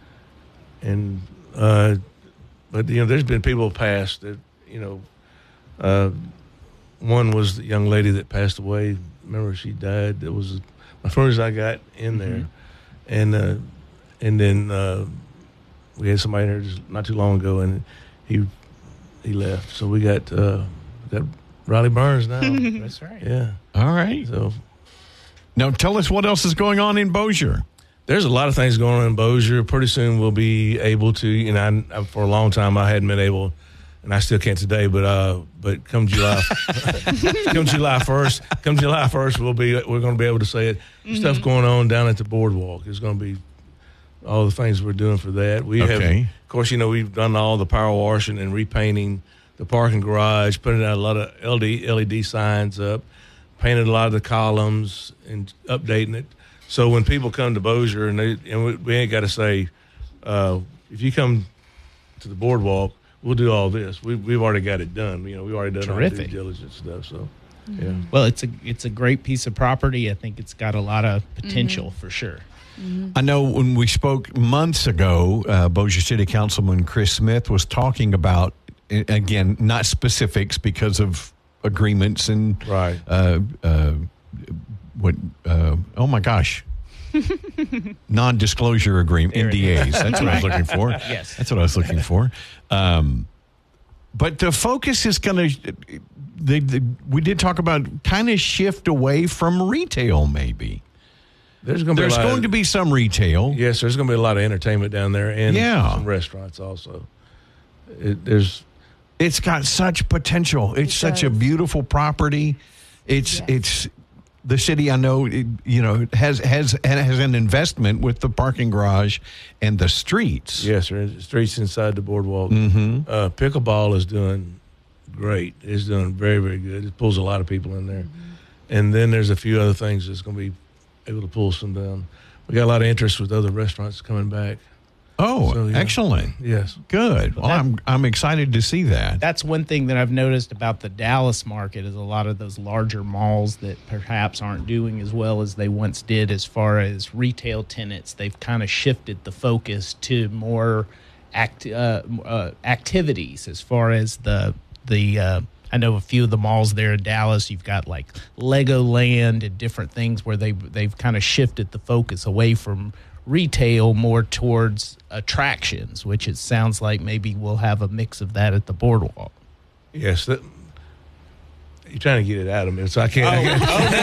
And uh, but you know, there's been people past that you know. Uh, one was the young lady that passed away. Remember, she died. That was my first I got in there, and uh, and then uh, we had somebody in there just not too long ago, and he he left. So we got uh, got Riley Burns now. That's right. Yeah. All right. So Now tell us what else is going on in Bossier. there's a lot of things going on in Bossier. Pretty soon we'll be able to, you know, I, for a long time I hadn't been able, and I still can't today, but uh, but come July, come July first, come July first, we'll be we're going to be able to say it. Mm-hmm. Stuff going on down at the boardwalk. It's going to be all the things we're doing for that. We okay. have, of course, you know, we've done all the power washing and repainting the parking garage, putting out a lot of L E D signs up, painted a lot of the columns and updating it. So when people come to Bossier, and, they, and we, we ain't got to say, uh, if you come to the boardwalk, we'll do all this. We, we've already got it done. You know, we've already done Terrific. our due diligence stuff. So, mm-hmm. yeah. Well, it's a it's a great piece of property. I think it's got a lot of potential mm-hmm. for sure. Mm-hmm. I know when we spoke months ago, uh, Bossier City Councilman Chris Smith was talking about, again, not specifics because of agreements and right. Uh, uh, what? Uh, oh my gosh. Non-disclosure agreement, N D As. That's what I was looking for. Yes. That's what I was looking for. Um, but the focus is going to, they, they, we did talk about kind of shift away from retail maybe. There's going to be There's a lot going of, to be some retail. Yes, there's going to be a lot of entertainment down there and yeah. some restaurants also. It, there's, It's got such potential. It's It such a does. beautiful property. It's Yes. it's the city. I know it, you know has has has an investment with the parking garage and the streets. yes, sir. Streets inside the boardwalk. Mm-hmm. Uh, pickleball is doing great. It's doing very, very good. It pulls a lot of people in there. Mm-hmm. And then there's a few other things that's going to be able to pull some down. We got a lot of interest with other restaurants coming back. Oh, So, yeah. excellent. Yes. Good. Well, that- I'm I'm excited to see that. That's one thing that I've noticed about the Dallas market is a lot of those larger malls that perhaps aren't doing as well as they once did as far as retail tenants. They've kind of shifted the focus to more act, uh, uh, activities as far as the the. Uh, I know a few of the malls there in Dallas. You've got like Legoland and different things where they they've kind of shifted the focus away from retail more towards attractions, which it sounds like maybe we'll have a mix of that at the boardwalk. Yes. That, you're trying to get it out of me, so I can't. Oh,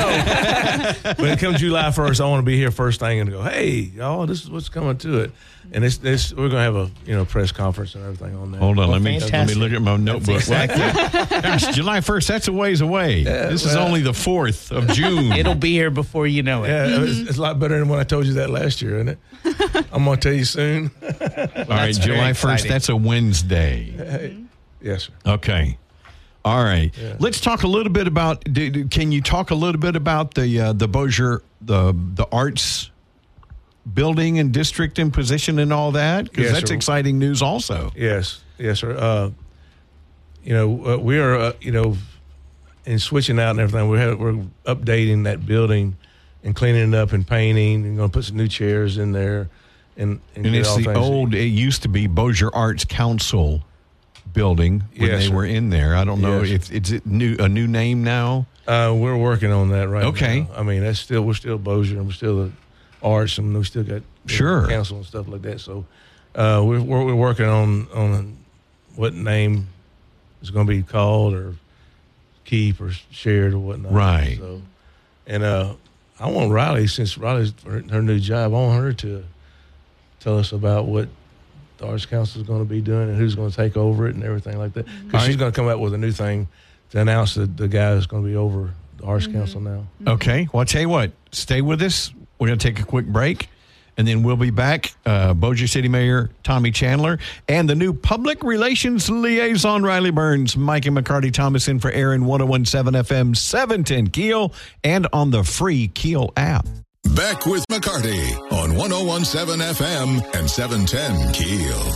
I can't. When it comes July first, I want to be here first thing and go, hey, y'all, this is what's coming to it. And it's, it's, we're going to have a you know press conference and everything on that. Hold on, Well, let me fantastic. let me look at my notebook. exactly- Gosh, July first. That's a ways away. Yeah, this is well- only the fourth of June. It'll be here before you know it. Yeah, it's, it's a lot better than when I told you that last year, isn't it? I'm going to tell you soon. All right, That's very July first. exciting. That's a Wednesday. Hey, yes, sir. Okay. All right. Yeah. Let's talk a little bit about. do- do- Can you talk a little bit about the uh, the Bossier the the arts building and district and position and all that? Because Yes, that's sir. exciting news, also. Yes, yes, sir. Uh, you know, uh, we are, uh, you know, in switching out and everything, we're, we're updating that building and cleaning it up and painting and going to put some new chairs in there. And, and, And get it's all the things- old. It used to be Bossier Arts Council building when Yes, they sir. were in there. I don't know Yes. if it's it new a new name now. Uh, we're working on that right Okay. now. I mean, that's still, we're still Bossier and we're still the arts and we still got you know, Sure. council and stuff like that. So uh, we're, we're, we're working on, on what name is going to be called or keep or shared or whatnot. Right. So, and uh, I want Riley, since Riley's her, her new job, I want her to tell us about what the Arts Council is going to be doing and who's going to take over it and everything like that. Because she's going to come out with a new thing to announce that the guy that's going to be over the Arts Council now. Okay. Well, I'll tell you what. Stay with us. We're going to take a quick break, and then we'll be back. Uh, Bossier City Mayor Tommy Chandler and the new Public Relations Liaison Riley Burns. Mike and McCarty Thomas in for Aaron, one oh one point seven F M, seven ten Keel, and on the free Keel app. Back with McCarty on one oh one point seven F M and seven ten Keel.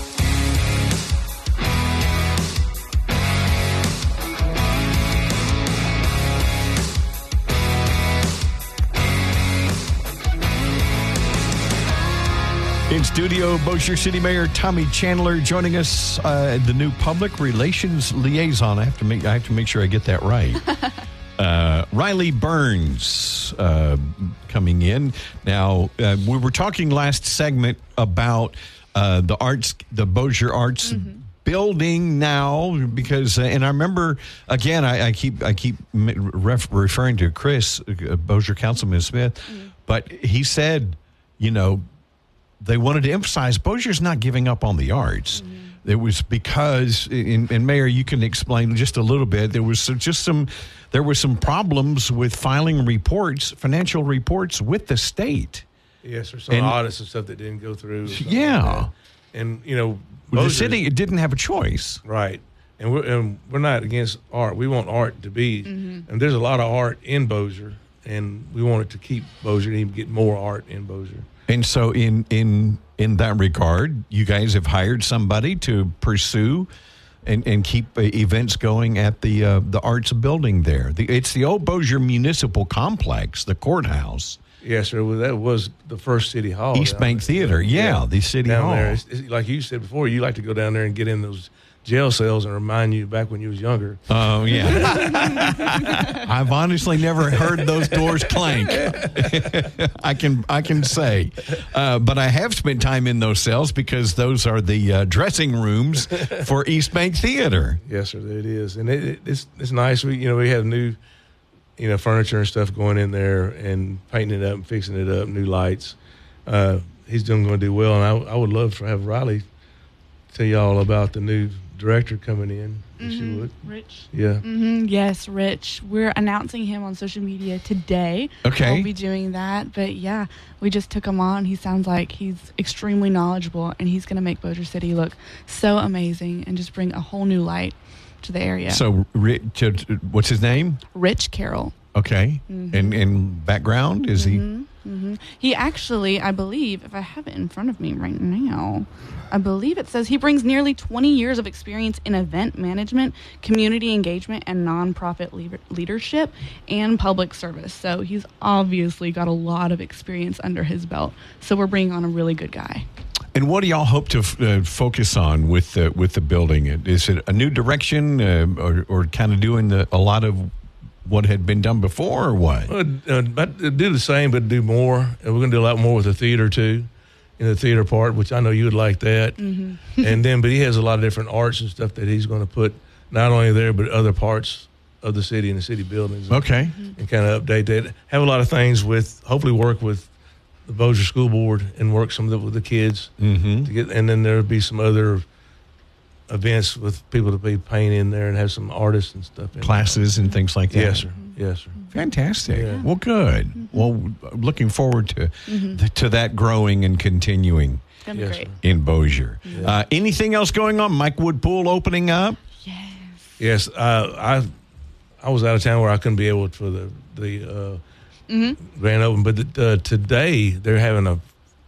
In studio, Bossier City Mayor Tommy Chandler joining us, uh, the new Public Relations Liaison. I have to make I have to make sure I get that right. uh, Riley Burns uh, coming in now. Uh, we were talking last segment about uh, the arts, the Bossier Arts Mm-hmm. building now, because uh, and I remember again. I, I keep I keep ref, referring to Chris uh, Bossier Councilman Smith, Mm-hmm. but he said, you know. they wanted to emphasize Bossier's not giving up on the arts. Mm-hmm. It was because, and, and Mayor, you can explain just a little bit. There was some, just some, there were some problems with filing reports, financial reports with the state. Yes, or some and, audits and stuff that didn't go through. Yeah, like and you know, well, the city didn't have a choice, right? And we're and we're not against art. We want art to be, mm-hmm. and there's a lot of art in Bossier, and we want it to keep Bossier and even get more art in Bossier. And so, in in in that regard, you guys have hired somebody to pursue and, and keep uh, events going at the uh, the arts building there. The, it's the old Bossier Municipal Complex, the courthouse. Yes, sir. Well, that was the first city hall. East Bank Theater. Yeah, yeah, the city down hall. There. It's, it's, like you said before, you like to go down there and get in those jail cells and remind you back when you was younger. Oh, yeah. I've honestly never heard those doors clank. I can I can say. Uh, but I have spent time in those cells because those are the uh, dressing rooms for East Bank Theater. Yes, sir, it is. And it, it, it's it's nice. We, you know, we have new, you know, furniture and stuff going in there and painting it up and fixing it up, new lights. Uh, he's doing going to do well. And I, I would love to have Riley tell you all about the new director coming in. If mm-hmm. she would. Rich. Yeah. Mm-hmm. Yes, Rich. We're announcing him on social media today. Okay. We'll be doing that. But yeah, we just took him on. He sounds like he's extremely knowledgeable, and he's going to make Bossier City look so amazing and just bring a whole new light to the area. So, Rich, what's his name? Rich Carroll. Okay. Mm-hmm. And, and background, is mm-hmm. he? Mm-hmm. He actually, I believe, if I have it in front of me right now, I believe it says he brings nearly twenty years of experience in event management, community engagement, and nonprofit le- leadership and public service. So he's obviously got a lot of experience under his belt. So we're bringing on a really good guy. And what do y'all hope to f- uh, focus on with the, with the building? Is it a new direction uh, or, or kind of doing the, a lot of what had been done before, or what? Well, uh, but do the same, but do more. And we're going to do a lot more with the theater too, in the theater part, which I know you would like that. Mm-hmm. And then, but he has a lot of different arts and stuff that he's going to put not only there, but other parts of the city and the city buildings. Okay. And, and kind of update that. Have a lot of things with, hopefully work with the Bossier School Board and work some of the, with the kids. Mm-hmm. To get, and then there'll be some other events with people to be painting in there and have some artists and stuff in classes there. And things like that. Yes, sir. Yes, sir. Fantastic. Yeah. Well, good. Mm-hmm. Well, looking forward to mm-hmm. th- to that growing and continuing yes, great. in Bossier. Yeah. Uh, anything else going on? Mike Wood Pool opening up? Yes. Yes. Uh, I I was out of town where I couldn't be able to for the the uh, mm-hmm. grand opening, but the, uh, today they're having a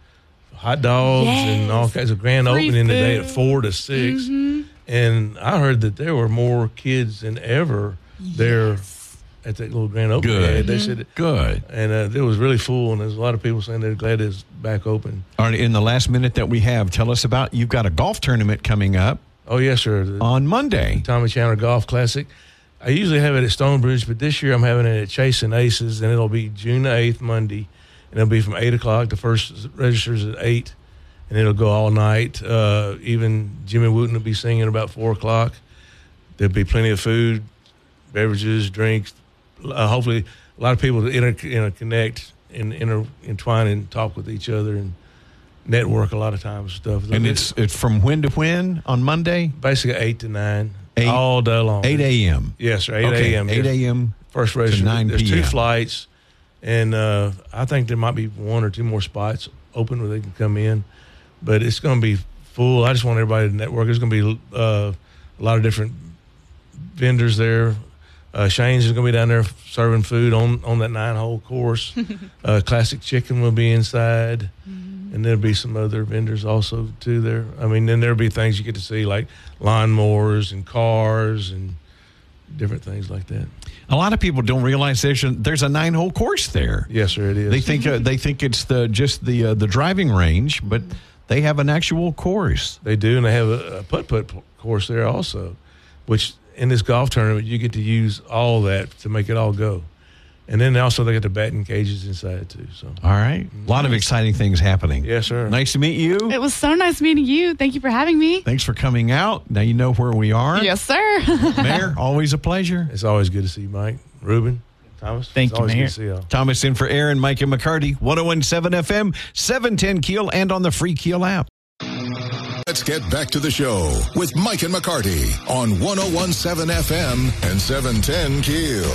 hot dogs yes. and all kinds of grand Free opening food. today at four to six. Mm-hmm. And I heard that there were more kids than ever yes. there at that little grand opening. Good. They mm-hmm. said good. And uh, it was really full, and there's a lot of people saying they're glad it's back open. All right, in the last minute that we have, tell us about, you've got a golf tournament coming up. Oh, yes, sir. The on Monday. Tommy Chandler Golf Classic. I usually have it at Stonebridge, but this year I'm having it at Chase and Aces, and it'll be June eighth, Monday. And it'll be from eight o'clock. The first registers at eight. And it'll go all night. Uh, even Jimmy Wooten will be singing about four o'clock. There'll be plenty of food, beverages, drinks. Uh, hopefully, a lot of people to inter- interconnect and inter- entwine and talk with each other and network a lot of times and stuff. And it's it's from when to when on Monday? Basically eight to nine, eight, all day long. eight a.m. Yes, sir, eight okay, a.m. eight a.m. First register. to nine p.m. There's two flights, and uh, I think there might be one or two more spots open where they can come in. But it's going to be full. I just want everybody to network. There's going to be uh, a lot of different vendors there. Uh, Shane's is going to be down there serving food on, on that nine-hole course. uh, Classic Chicken will be inside. Mm-hmm. And there'll be some other vendors also, too, there. I mean, then there'll be things you get to see, like lawnmowers and cars and different things like that. A lot of people don't realize there's a, there's a nine-hole course there. Yes, sir, it is. They think uh, they think it's the just the uh, the driving range, but they have an actual course. They do, and they have a, a putt-putt course there also, which in this golf tournament, you get to use all that to make it all go. And then also they got the batting cages inside, too. So, all right. A lot of exciting things happening. Yes, sir. Nice to meet you. It was so nice meeting you. Thank you for having me. Thanks for coming out. Now you know where we are. Yes, sir. Mayor, always a pleasure. It's always good to see you, Mike. Ruben. Thomas. Thank It's you, always good Mayor. to see y'all. Thomas in for Aaron, Mike and McCarty, one oh one point seven F M, seven ten Keel, and on the free Keel app. Let's get back to the show with Mike and McCarty on one oh one point seven F M and seven ten Keel.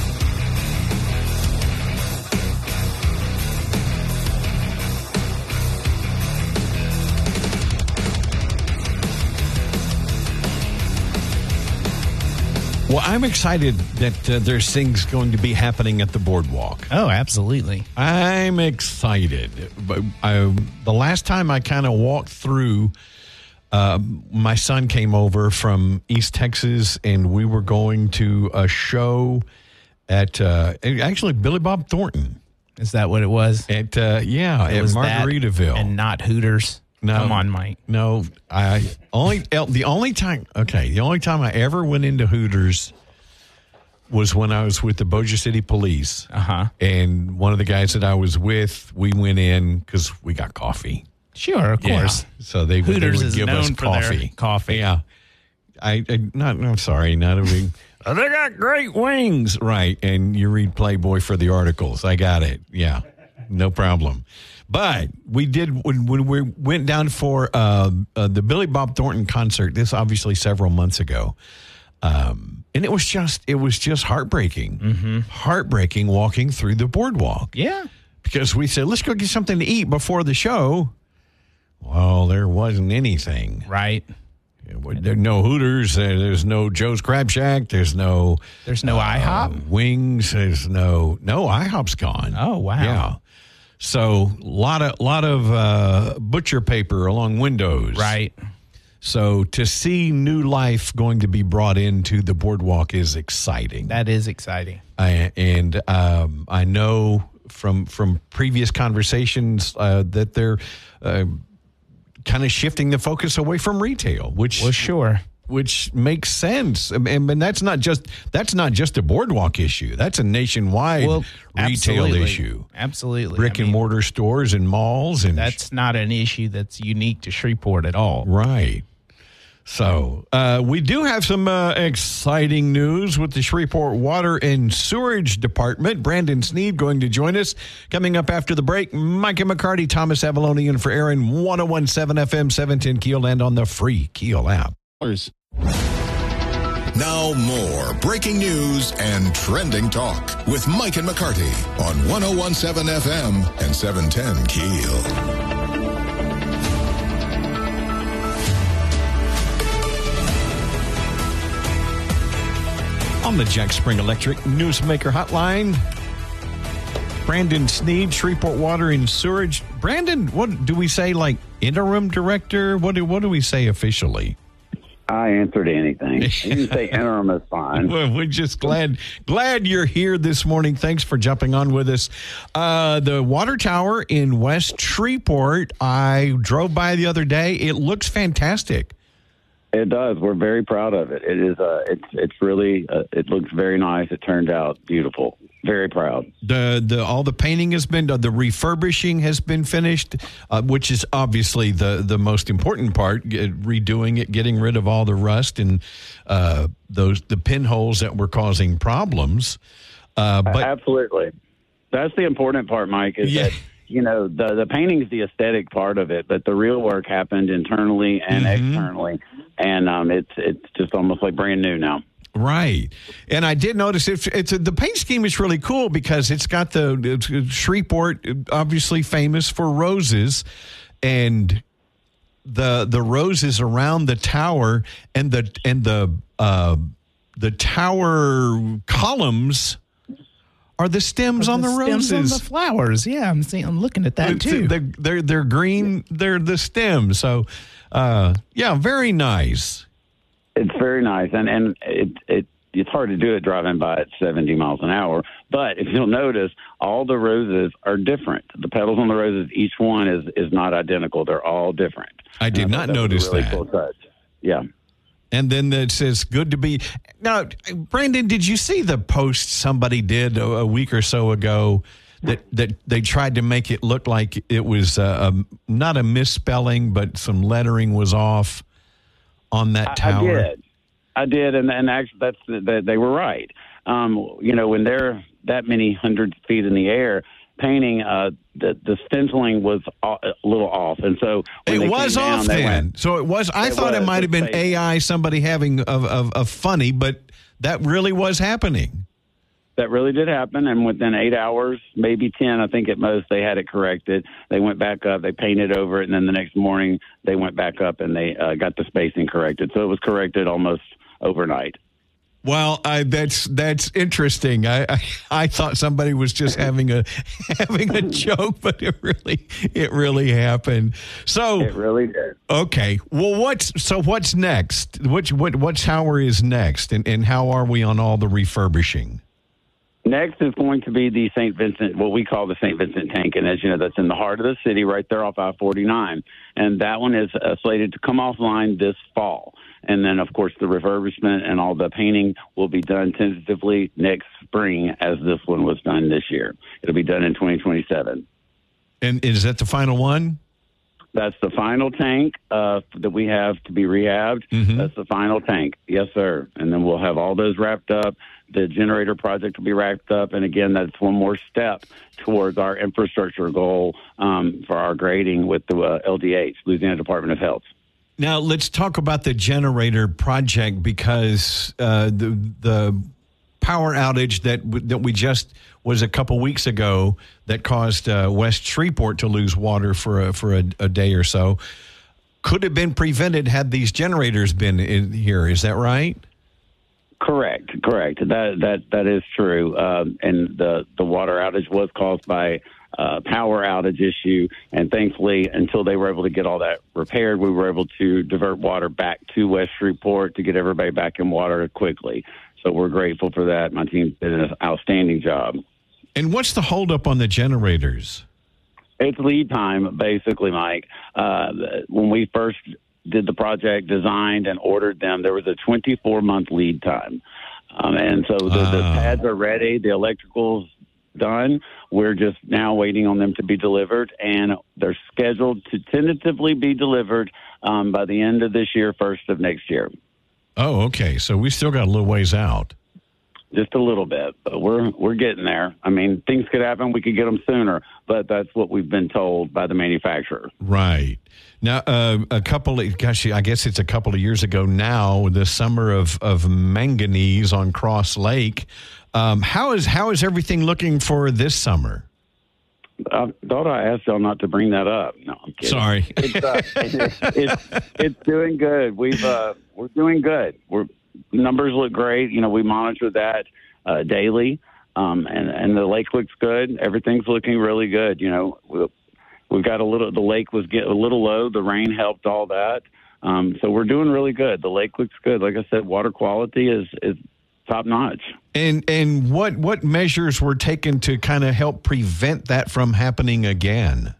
Well, I'm excited that uh, there's things going to be happening at the boardwalk. Oh, absolutely. I'm excited. But I, the last time I kind of walked through, uh, my son came over from East Texas, and we were going to a show at uh, actually Billy Bob Thornton. Is that what it was? At uh, yeah, It at was that Margaritaville, and not Hooters. No. Come on, Mike. No, I only the only time. Okay, the only time I ever went into Hooters was when I was with the Bossier City Police. Uh huh. And one of the guys that I was with, we went in because we got coffee. Sure, of Yeah. course. So they, would- they Hooters would is give us known for their coffee. coffee. Yeah. I, I not. I'm sorry, not a big. Oh, they got great wings, right? And you read Playboy for the articles. I got it. Yeah, no problem. But we did when, when we went down for uh, uh, the Billy Bob Thornton concert. This obviously several months ago, um, and it was just it was just heartbreaking, mm-hmm. heartbreaking walking through the boardwalk. Yeah, because we said let's go get something to eat before the show. Well, there wasn't anything. Right. There's no Hooters. There's no Joe's Crab Shack. There's no. There's no uh, IHOP. Wings. There's no. No IHOP's gone. Oh wow. Yeah. So a lot of lot of uh, butcher paper along windows. Right. So to see new life going to be brought into the boardwalk is exciting. That is exciting. I, and um, I know from from previous conversations uh, that they're uh, kind of shifting the focus away from retail, which Well, sure. which makes sense. And, and that's not just that's not just a boardwalk issue. That's a nationwide Well, retail absolutely. issue. Absolutely. Brick I and mean, mortar stores and malls and That's not an issue that's unique to Shreveport at all. right. So uh, we do have some uh, exciting news with the Shreveport Water and Sewerage Department. Brandon Sneed going to join us coming up after the break. Mike and McCarty, Thomas Avalone in for Aaron, one oh one point seven F M, seven ten Keel, and on the free Keel app. Now more breaking news and trending talk with Mike and McCarty on one oh one point seven F M and seven ten Keel. On the Jack Spring Electric Newsmaker Hotline, Brandon Sneed, Shreveport Water and Sewerage. Brandon, what do we say, like interim director? What do, what do we say officially? I answered anything. You can say interim is fine. Well, we're just glad glad you're here this morning. Thanks for jumping on with us. Uh, the water tower in West Shreveport, I drove by the other day. It looks fantastic. It does. We're very proud of it. It is. Uh, it's. It's really. Uh, it looks very nice. It turned out beautiful. Very proud. The the all the painting has been done. The refurbishing has been finished, uh, which is obviously the the most important part. Get, redoing it, getting rid of all the rust and uh, those the pinholes that were causing problems. Uh, but absolutely, that's the important part, Mike. Is Yeah. that you know the the painting is the aesthetic part of it, but the real work happened internally and Mhm. externally, and um, it's it's just almost like brand new now. Right, and I did notice it's, it's a, the paint scheme is really cool because it's got the it's Shreveport, obviously famous for roses, and the the roses around the tower and the and the uh, the tower columns are the stems on the, stems roses. on the flowers. Yeah, I'm seeing. I'm looking at that It's- too. They're, they're they're green. They're the stems. So, uh, yeah, very nice. It's very nice, and and it it it's hard to do it driving by at seventy miles an hour. But if you'll notice, all the roses are different. The petals on the roses, each one is is not identical. They're all different. I did And not thought that was a notice really that. Cool touch. Yeah. And then it says, good to be. Now, Brandon, did you see the post somebody did a, a week or so ago that, that they tried to make it look like it was uh, um, not a misspelling, but some lettering was off on that I, tower? I did. I did, and, and actually, that's that they were right. um, you know, when they're that many hundreds of feet in the air, painting, uh, the, the stenciling was a little off. And so when it was down, off then. Went, so it was, I it thought was, it might have been fake. A I, somebody having a, a, a funny, but that really was happening. That really did happen, and within eight hours, maybe ten, I think at most, they had it corrected. They went back up, they painted over it, and then the next morning they went back up and they uh, got the spacing corrected. So it was corrected almost overnight. Well, I, that's that's interesting. I, I I thought somebody was just having a having a joke, but it really it really happened. So it really did. Okay. Well, what's so what's next? Which what what tower is next, and and how are we on all the refurbishing? Next is going to be the Saint Vincent, what we call the Saint Vincent tank. And as you know, that's in the heart of the city right there off I forty-nine. And that one is uh, slated to come offline this fall. And then, of course, the refurbishment and all the painting will be done tentatively next spring as this one was done this year. It'll be done in twenty twenty-seven. And is that the final one? That's the final tank uh, that we have to be rehabbed. Mm-hmm. That's the final tank. Yes, sir. And then we'll have all those wrapped up. The generator project will be wrapped up. And again, that's one more step towards our infrastructure goal um, for our grading with the uh, L D H, Louisiana Department of Health. Now, let's talk about the generator project because uh, the the power outage that that we just was a couple weeks ago that caused uh, West Shreveport to lose water for a, for a, a day or so could have been prevented had these generators been in here. Is that right? Correct, correct. That that that is true. Um, and the the water outage was caused by uh, power outage issue, and thankfully, until they were able to get all that repaired, we were able to divert water back to West Shreveport to get everybody back in water quickly. So we're grateful for that. My team did an outstanding job. And what's the holdup on the generators? It's lead time, basically, Mike. Uh, when we first did the project, designed and ordered them, there was a twenty-four month lead time. Um, and so the, uh. the pads are ready, the electrical's done. We're just now waiting on them to be delivered, and they're scheduled to tentatively be delivered um, by the end of this year, first of next year. Oh, okay. So we still got a little ways out. Just a little bit, but we're we're getting there. I mean, things could happen. We could get them sooner, but that's what we've been told by the manufacturer. Right. Now, uh, a couple of, gosh, I guess it's a couple of years ago now, the summer of, of manganese on Cross Lake. Um, how is how is everything looking for this summer? I thought I asked y'all not to bring that up. No, I'm kidding. Sorry. It's, uh, it's, it's, it's doing good. We've uh, we're doing good. We're numbers look great. You know, we monitor that uh, daily, um, and and the lake looks good. Everything's looking really good. You know, we, we've got a little. The lake was get a little low. The rain helped all that. Um, so we're doing really good. The lake looks good. Like I said, water quality is is top notch. And and what what measures were taken to kind of help prevent that from happening again?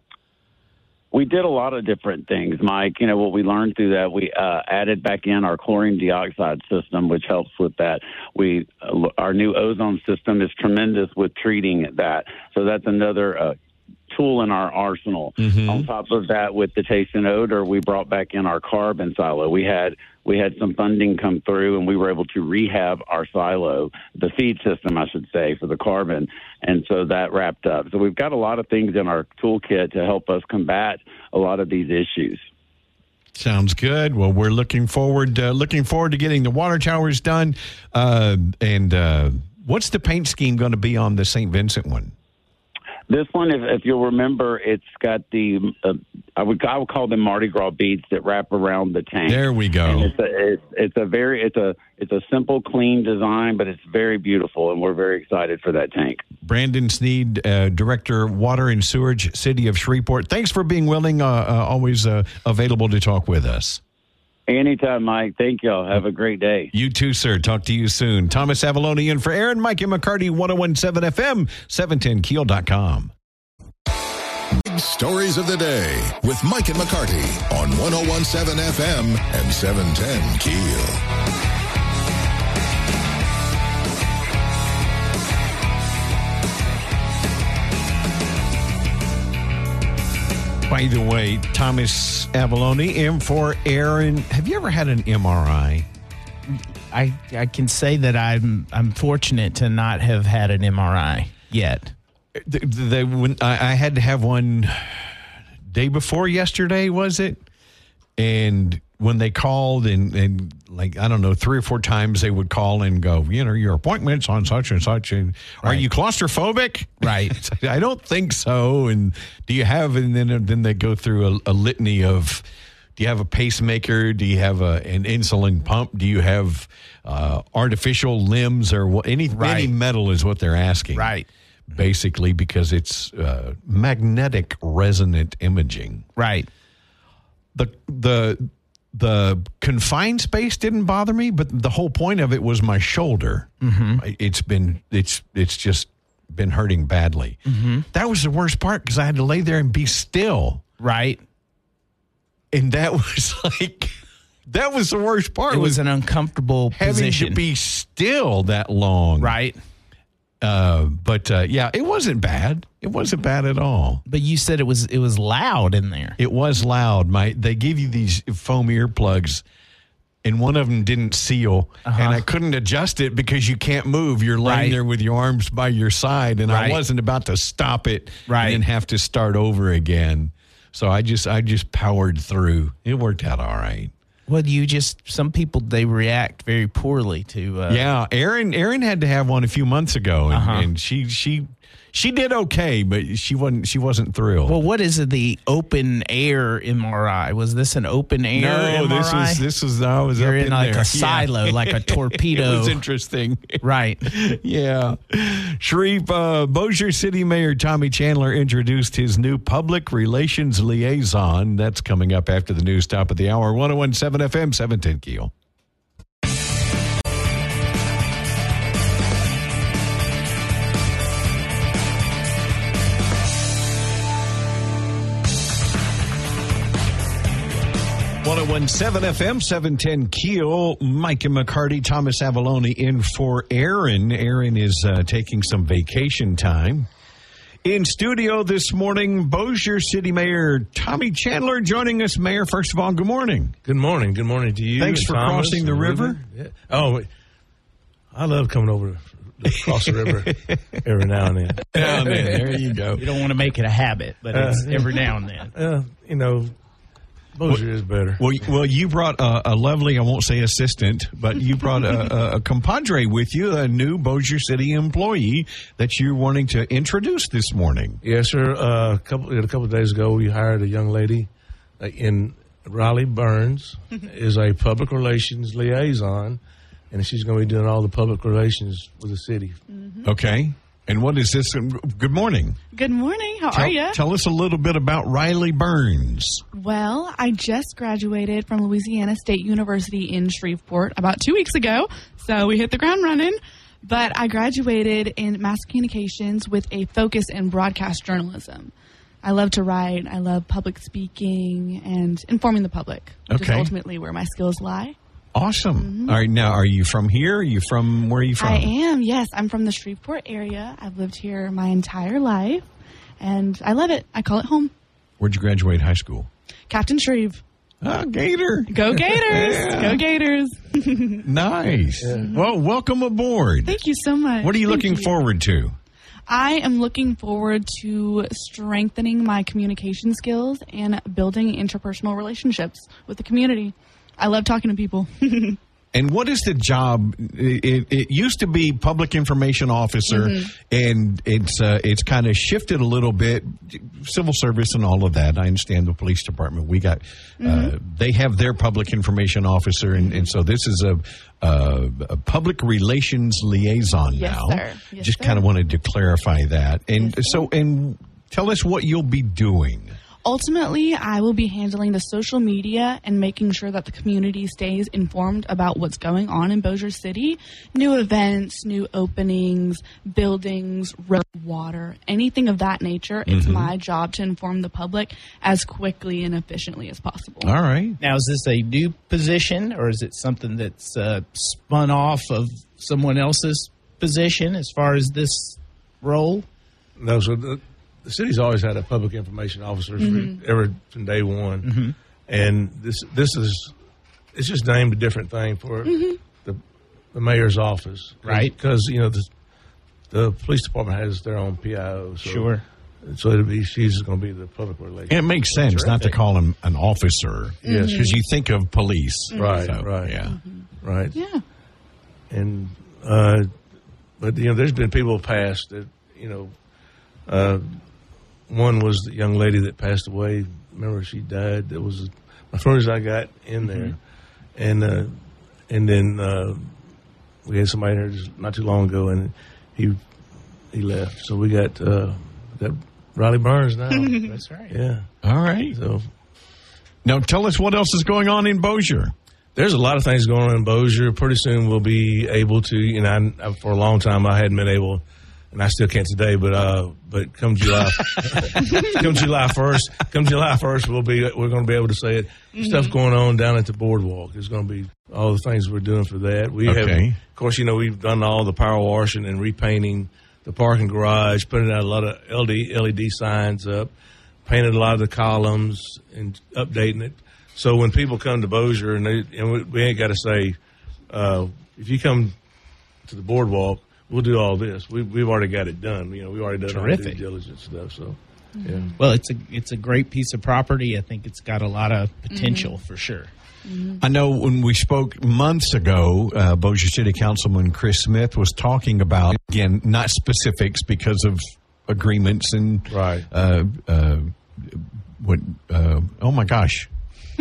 We did a lot of different things, Mike. You know, what we learned through that, we uh, added back in our chlorine dioxide system, which helps with that. We uh, our new ozone system is tremendous with treating that. So that's another uh, tool in our arsenal. Mm-hmm. On top of that, with the taste and odor, we brought back in our carbon silo. We had we had some funding come through, and we were able to rehab our silo, the feed system, I should say, for the carbon. And so that wrapped up. So we've got a lot of things in our toolkit to help us combat a lot of these issues. Sounds good. Well, we're looking forward uh, looking forward to getting the water towers done. Uh, and uh, what's the paint scheme going to be on the Saint Vincent one? This one, if, if you'll remember, it's got the uh, I would I would call them Mardi Gras beads that wrap around the tank. There we go. And it's a it's, it's a very it's a it's a simple, clean design, but it's very beautiful, and we're very excited for that tank. Brandon Sneed, uh, Director, Water and Sewerage, City of Shreveport. Thanks for being willing, uh, uh, always uh, available to talk with us. Anytime, Mike. Thank y'all. Have a great day. You too, sir. Talk to you soon. Thomas Avalone in for Aaron, Mike and McCarty, ten seventeen F M, seven ten keel dot com. Stories of the day with Mike and McCarty on ten seventeen F M and seven ten Keel. By the way, Thomas Avalone in for Aaron. Have you ever had an M R I? I I can say that I'm I'm fortunate to not have had an M R I yet. They, they, when I, I had to have one day before yesterday, was it? And when they called and, and like, I don't know, three or four times they would call and go, you know, your appointment's on such and such. And Right. are you claustrophobic? Right. It's like, I don't think so. And do you have, and then, then they go through a, a litany of, do you have a pacemaker? Do you have a, an insulin pump? Do you have uh, artificial limbs or what? Any, Right. any metal is what they're asking. Right. Basically, because it's uh, magnetic resonant imaging. Right. The the the confined space didn't bother me, but the whole point of it was my shoulder. Mm-hmm. It's been it's it's just been hurting badly. Mm-hmm. That was the worst part because I had to lay there and be still. Right. And that was like that was the worst part. It was an uncomfortable having position. to be still that long. Right. Uh, but uh, yeah, it wasn't bad. It wasn't bad at all. But you said it was it was loud in there. It was loud. My they give you these foam earplugs, and one of them didn't seal, Uh-huh. and I couldn't adjust it because you can't move. You're laying Right. there with your arms by your side, and Right. I wasn't about to stop it Right. and then have to start over again. So I just I just powered through. It worked out all right. Well, you just some people they react very poorly to. Uh, Yeah, Erin Erin had to have one a few months ago, and, Uh-huh. and she she she did okay, but she wasn't she wasn't thrilled. Well, what is it, the open air M R I? Was this an open air no, M R I? this was this was I was You're up in, in like there. a silo, Yeah. like a torpedo. It was interesting. Right. Yeah. Shreve, uh, Bossier City Mayor Tommy Chandler introduced his new public relations liaison. That's coming up after the news top of the hour. one oh one point seven F M, seven ten Keel. one oh one point seven F M, seven ten Keel. Mike and McCarty, Thomas Avalone in for Erin. Erin is uh, taking some vacation time. In studio this morning, Bossier City Mayor Tommy Chandler joining us. Mayor, first of all, good morning. Good morning. Good morning to you. Thanks and for Thomas crossing the and river. Ruben. Yeah. Oh, I love coming over to cross the river every now and then. Down there, there you go. You don't want to make it a habit, but it's Uh, every now and then. Uh, you know, Bossier is better. Well, well, you brought a, a lovely, I won't say assistant, but you brought a, a, a compadre with you, a new Bossier City employee that you're wanting to introduce this morning. Yes, sir. Uh, a couple a couple of days ago, we hired a young lady uh, in Riley Burns, is a public relations liaison, and she's going to be doing all the public relations with the city. Okay. And what is this? Good morning. Good morning. How Tell, are you? tell us a little bit about Riley Burns. Well, I just graduated from Louisiana State University in Shreveport about two weeks ago, so we hit the ground running. But I graduated in mass communications with a focus in broadcast journalism. I love to write. I love public speaking and informing the public, which Okay. is ultimately where my skills lie. Awesome. Mm-hmm. All right. Now, are you from here? Are you from, where are you from? I am, yes. I'm from the Shreveport area. I've lived here my entire life, and I love it. I call it home. Where'd you graduate high school? Captain Shreve. Ah, Gator. Go Gators! Yeah. Go Gators! Nice. Well, welcome aboard. Thank you so much. What are you Thank looking you. forward to? I am looking forward to strengthening my communication skills and building interpersonal relationships with the community. I love talking to people. And what is the job? It, it used to be public information officer, Mm-hmm. and it's uh, it's kind of shifted a little bit. Civil service and all of that. I understand the police department. We got uh, Mm-hmm. they have their public information officer, and, and so this is a, a, a public relations liaison Yes, now. sir. Yes, Just sir. kind of wanted to clarify that, and Yes, so and tell us what you'll be doing. Ultimately, I will be handling the social media and making sure that the community stays informed about what's going on in Bossier City. New events, new openings, buildings, road, water, anything of that nature. It's my job to inform the public as quickly and efficiently as possible. All right. Now, is this a new position, or is it something that's uh, spun off of someone else's position as far as this role? No, so the, the city's always had a public information officer Mm-hmm. for, ever from day one, Mm-hmm. and this this is it's just named a different thing for Mm-hmm. the the mayor's office, Right. Because you know the the police department has their own P I O. So, Sure. So it'll be she's going to be the public relations. It makes sense Terrific. not to call him an officer. Yes. Because you think of police. Right. So, right. Yeah. Right. Yeah. And uh, but you know, there's been people past that you know. Uh, one was the young lady that passed away. Remember, she died. That was my first I got in there, and uh, and then uh, we had somebody there just not too long ago, and he he left. So we got uh, got Riley Burns now. That's right. Yeah. All right. So Now tell us what else is going on in Bossier. there's a lot of things going on in Bossier. Pretty soon we'll be able to. You know, I, for a long time I hadn't been able. And I still can't today, but uh, but come July, come July first, come July first, we'll be we're going to be able to say it. Mm-hmm. Stuff going on down at the boardwalk. There's going to be all the things we're doing for that. We Okay. have, of course, you know, we've done all the power washing and repainting the parking garage, putting out a lot of L E D signs up, painted a lot of the columns and updating it. So when people come to Bossier, and, they, and we, we ain't got to say, uh, if you come to the boardwalk, we'll do all this. We, we've already got it done. You know, we've already done Terrific. all the due diligence stuff. So, yeah. Well, it's a it's a great piece of property. I think it's got a lot of potential Mm-hmm. for sure. I know when we spoke months ago, uh, Bossier City Councilman Chris Smith was talking about, again, not specifics because of agreements and Right. uh, uh, what? Uh, oh my gosh.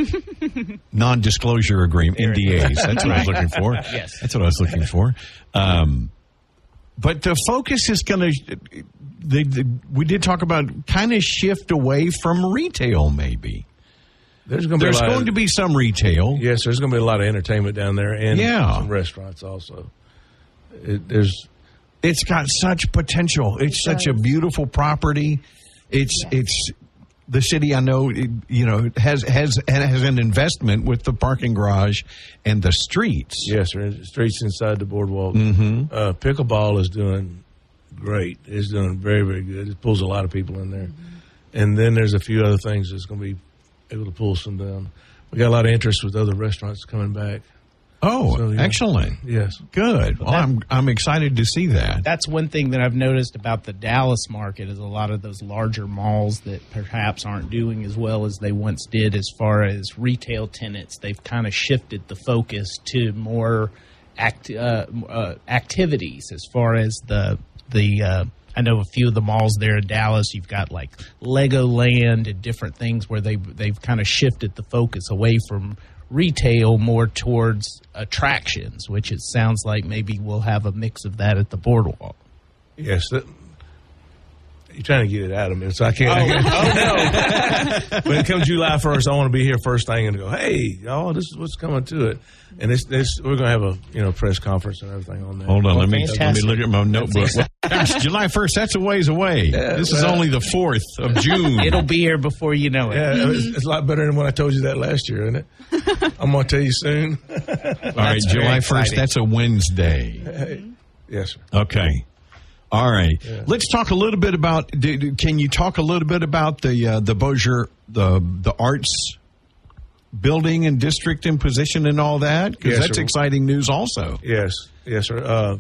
Non-disclosure agreement, N D As. That's what I was looking for. Yes. That's what I was looking for. Um, but the focus is going to, the, the, we did talk about kind of shift away from retail, maybe. There's going to be There's a lot going of, to be some retail. yes, there's going to be a lot of entertainment down there and Yeah. some restaurants also. It, there's It's got such potential. It's such a beautiful property. It's it's the city. I know it, you know has has has an investment with the parking garage and the streets. yes, there's streets inside the boardwalk. Mm-hmm. Uh, pickleball is doing great. It's doing very very good. It pulls a lot of people in there, and then there's a few other things that's going to be able to pull some down. We got a lot of interest with other restaurants coming back. Oh, So, yeah. excellent. Yes. Good. Well, I'm I'm excited to see that. That's one thing that I've noticed about the Dallas market is a lot of those larger malls that perhaps aren't doing as well as they once did as far as retail tenants. They've kind of shifted the focus to more act, uh, uh, activities as far as the the. Uh, I know a few of the malls there in Dallas. You've got like Legoland and different things where they they've kind of shifted the focus away from retail more towards attractions, which it sounds like maybe we'll have a mix of that at the boardwalk. Yes. That, you're trying to get it out of me, so I can't. I can't oh, no. When it comes July first, I want to be here first thing and go, hey, y'all, this is what's coming to it. And this, this, we're going to have a you know press conference and everything on that. Hold on, Oh, let me let me fantastic. look at my notebook. It's July first. That's a ways away. This is well- only the fourth of June. It'll be here before you know it. Yeah, it's, it's a lot better than when I told you that last year, isn't it? I'm going to tell you soon. All right, That's very July first. exciting. That's a Wednesday. Yes, sir. Okay. All right. Yeah. Let's talk a little bit about. do- do- Can you talk a little bit about the uh, the Bossier the the arts building and district and position and all that? Because Yes, that's sir. exciting news, also. Yes, yes, sir. Uh,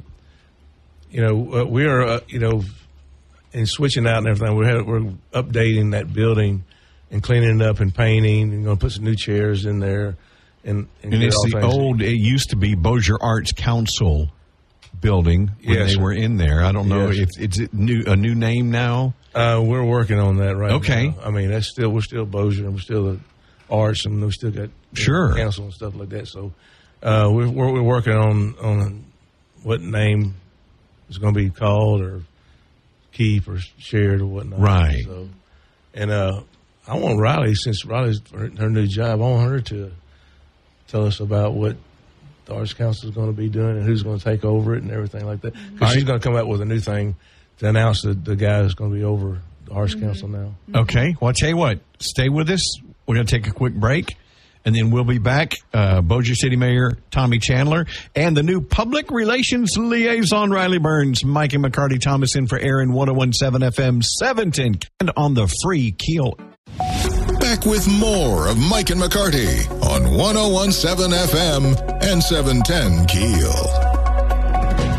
you know, uh, we are, uh, you know, in switching out and everything, we're, had, we're updating that building and cleaning it up and painting and going to put some new chairs in there. And, and, And get it's all the things- old. It used to be Bossier Arts Council building when Yes, they sir. were in there. I don't know Yes. if it's it new a new name now. Uh, we're working on that right Okay. now. I mean, that's still, we're still Bossier and we're still the arts and we still got you know, Sure. council and stuff like that. So uh, we're, we're, we're working on, on what name is going to be called or keep or shared or whatnot. Right. So, and uh, I want Riley, since Riley's her, her new job, I want her to tell us about what the Arts Council is going to be doing and who's going to take over it and everything like that. Because she's going to come out with a new thing to announce the, the guy that's going to be over the Arts Council now. Okay. Well, I'll tell you what. Stay with us. We're going to take a quick break, and then we'll be back. Uh, Bossier City Mayor Tommy Chandler and the new Public Relations Liaison Riley Burns. Mike and McCarty Thomas in for Aaron, one oh one seven F M, seven ten, and on the free Keel. Back with more of Mike and McCarty on one oh one seven F M and seven ten Keel.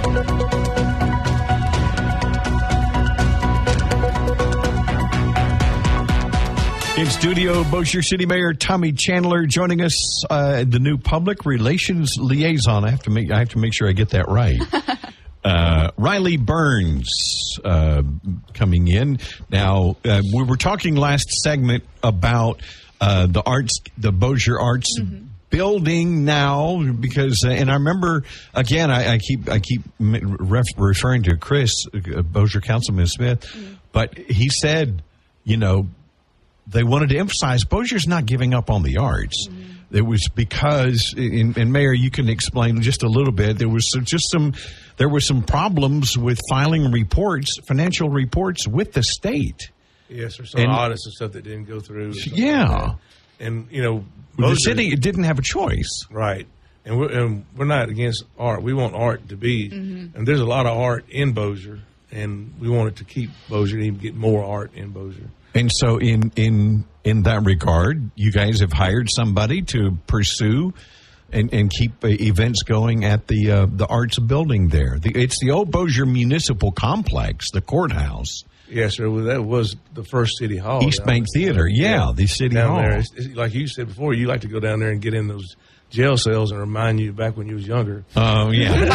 In studio, Bossier City Mayor Tommy Chandler joining us, uh, the new public relations liaison. I have to make I have to make sure I get that right. uh, Riley Burns uh, coming in now. Uh, we were talking last segment about uh, the arts, the Bossier Arts. Mm-hmm. Building now because, uh, and I remember again. I, I keep I keep ref, referring to Chris uh, Bossier Councilman Smith, mm-hmm. but he said, you know, they wanted to emphasize Bossier's not giving up on the arts. Mm-hmm. It was because, and, and Mayor, you can explain just a little bit. There was some, just some, there were some problems with filing reports, financial reports with the state. Yes, there's some and, audits and stuff that didn't go through. Yeah. Like and, you know, well, the city didn't have a choice. Right. And we're, and we're not against art. We want art to be, mm-hmm. and there's a lot of art in Bossier, and we wanted to keep Bossier and even get more art in Bossier. And so in, in, in that regard, you guys have hired somebody to pursue and, and keep uh, events going at the uh, the arts building there. The, it's the old Bossier Municipal Complex, the courthouse. Yes, sir. Well, that was the first City Hall. East Bank Theater, yeah, yeah, the City down Hall. There. It's, it's, like you said before, you like to go down there and get in those jail cells and remind you back when you was younger. Oh,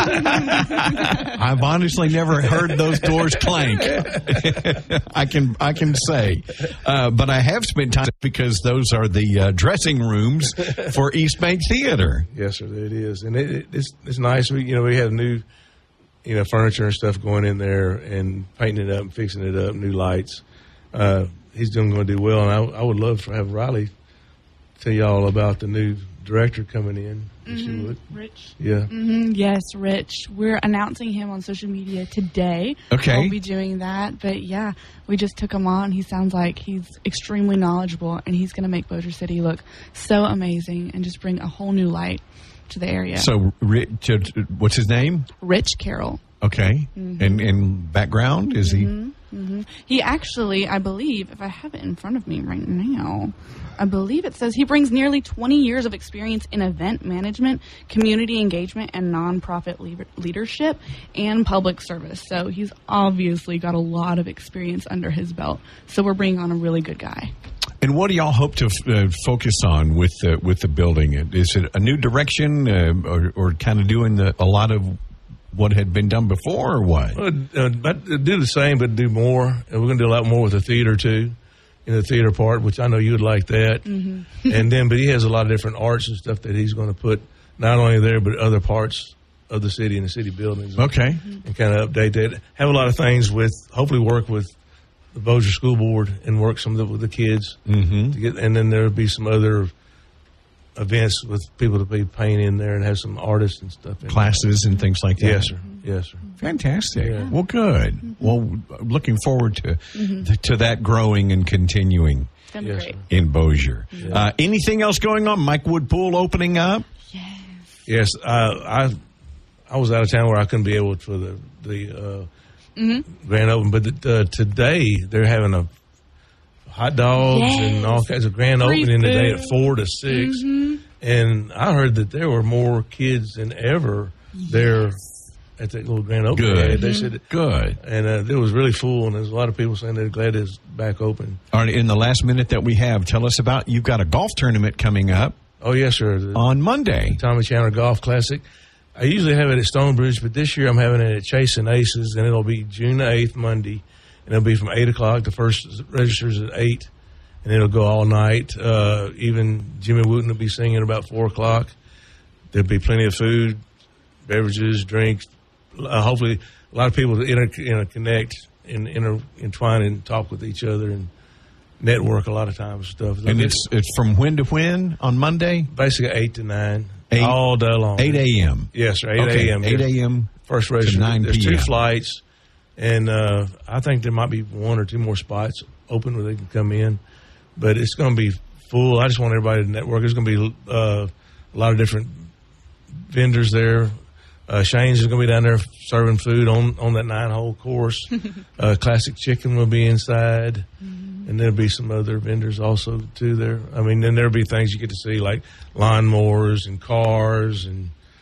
yeah. I've honestly never heard those doors clank. I can I can say. Uh, but I have spent time because those are the uh, dressing rooms for East Bank Theater. Yes, sir, it is. And it, it, it's it's nice. We, you know, we have new, you know, furniture and stuff going in there and painting it up and fixing it up, new lights. Uh, he's doing going to do well. And I, I would love to have Riley tell you all about the new director coming in. Mm-hmm. She would. Rich. Yeah. Mm-hmm. Yes, Rich. We're announcing him on social media today. Okay. We'll be doing that. But yeah, we just took him on. He sounds like he's extremely knowledgeable, and he's going to make Bossier City look so amazing and just bring a whole new light to the area. So, Rich, what's his name? Rich Carroll. Okay. Mm-hmm. And, and background, is mm-hmm. he? Mm-hmm. He actually, I believe, if I have it in front of me right now, I believe it says he brings nearly twenty years of experience in event management, community engagement, and nonprofit le- leadership and public service. So he's obviously got a lot of experience under his belt. So we're bringing on a really good guy. And what do y'all hope to uh, focus on with the, with the building? Is it a new direction uh, or, or kind of doing the, a lot of what had been done before or what? Well, uh, but do the same, but do more. And we're going to do a lot more with the theater, too, in the theater part, which I know you would like that. Mm-hmm. And then, but he has a lot of different arts and stuff that he's going to put not only there, but other parts of the city and the city buildings. Okay. And, and kind of update that. Have a lot of things with, hopefully work with the Bossier School Board and work some of the, with the kids. Mm-hmm. To get, and then there'll be some other events with people to be painting in there and have some artists and stuff in classes there. And things like that. Yes, sir. Yes, sir. Fantastic. Yeah. Well, good. Mm-hmm. Well, looking forward to mm-hmm. th- to that growing and continuing yes, in Bossier. Yeah. Uh, anything else going on? Mike Wood Pool opening up? Yes. Yes. Uh, I I was out of town where I couldn't be able to for the the uh, mm-hmm. grand opening, but the, uh, today they're having a hot dogs yes. and all kinds of grand Free opening food. today at four to six. Mm-hmm. And I heard that there were more kids than ever yes. there at that little grand opening. Good. They said good. And uh, it was really full, and there's a lot of people saying they're glad it's back open. All right, in the last minute that we have, tell us about, you've got a golf tournament coming up. Oh, yes, sir. The, on Monday. Tommy Chandler Golf Classic. I usually have it at Stonebridge, but this year I'm having it at Chasing Aces, and it'll be June the eighth, Monday. And it'll be from eight o'clock. The first registers at eight, and it'll go all night. Uh, even Jimmy Wooten will be singing about four o'clock. There'll be plenty of food, beverages, drinks. Uh, hopefully, a lot of people to inter, inter connect and inter, entwine and talk with each other and network a lot of times. Stuff. And it's it's from when to when on Monday? Basically eight to nine, eight, all day long. Eight a.m. Yes, sir. Eight okay, a.m. Eight a.m. First race to nine There's p.m. two flights, and uh, I think there might be one or two more spots open where they can come in, but it's going to be full. I just want everybody to network. There's going to be uh, a lot of different vendors there. Uh, Shane's is going to be down there serving food on, on that nine-hole course. uh, Classic Chicken will be inside, mm-hmm. and there'll be some other vendors also, too, there. I mean, then there'll be things you get to see, like lawnmowers and cars and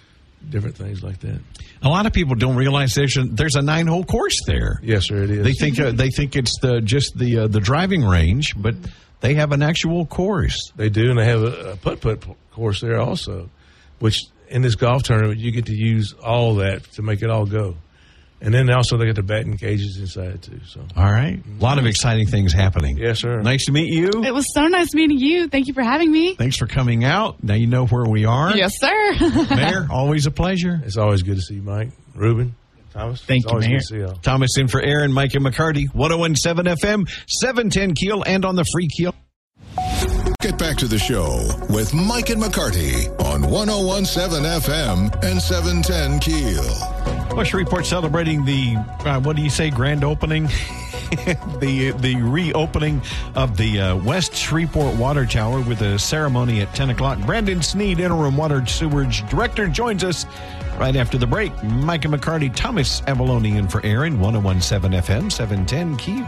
different things like that. A lot of people don't realize there's a, there's a nine hole course there. Yes, sir, it is. They think uh, they think it's the just the uh, the driving range, but they have an actual course. They do, and they have a, a putt putt course there also, which in this golf tournament you get to use all that to make it all go. And then also they got the batting cages inside too. So all right, a lot of exciting things happening. Yes, sir. Nice to meet you. It was so nice meeting you. Thank you for having me. Thanks for coming out. Now you know where we are. Yes, sir. Mayor, always a pleasure. It's always good to see you, Mike, Ruben, Thomas. Thank it's you, always Mayor. Good to see y'all. Thomas in for Aaron, Mike and McCarty, one oh one point seven F M, seven ten Keel, and on the free Keel. Get back to the show with Mike and McCarty on one oh one point seven F M and seven ten Keel. Well, Shreveport celebrating the, uh, what do you say, grand opening? the the reopening of the uh, West Shreveport Water Tower with a ceremony at ten o'clock. Brandon Sneed, Interim Water Sewerage Director, joins us right after the break. Mike and McCarty, Thomas Avalone in for Aaron, one oh one point seven F M, seven ten Keel.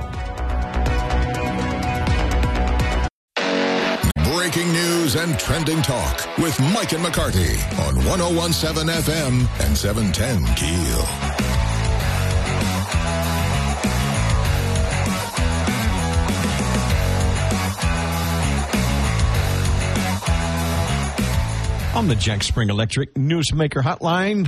Breaking news and trending talk with Mike and McCarty on one oh one point seven F M and seven ten Keel. On the Jack Spring Electric Newsmaker Hotline,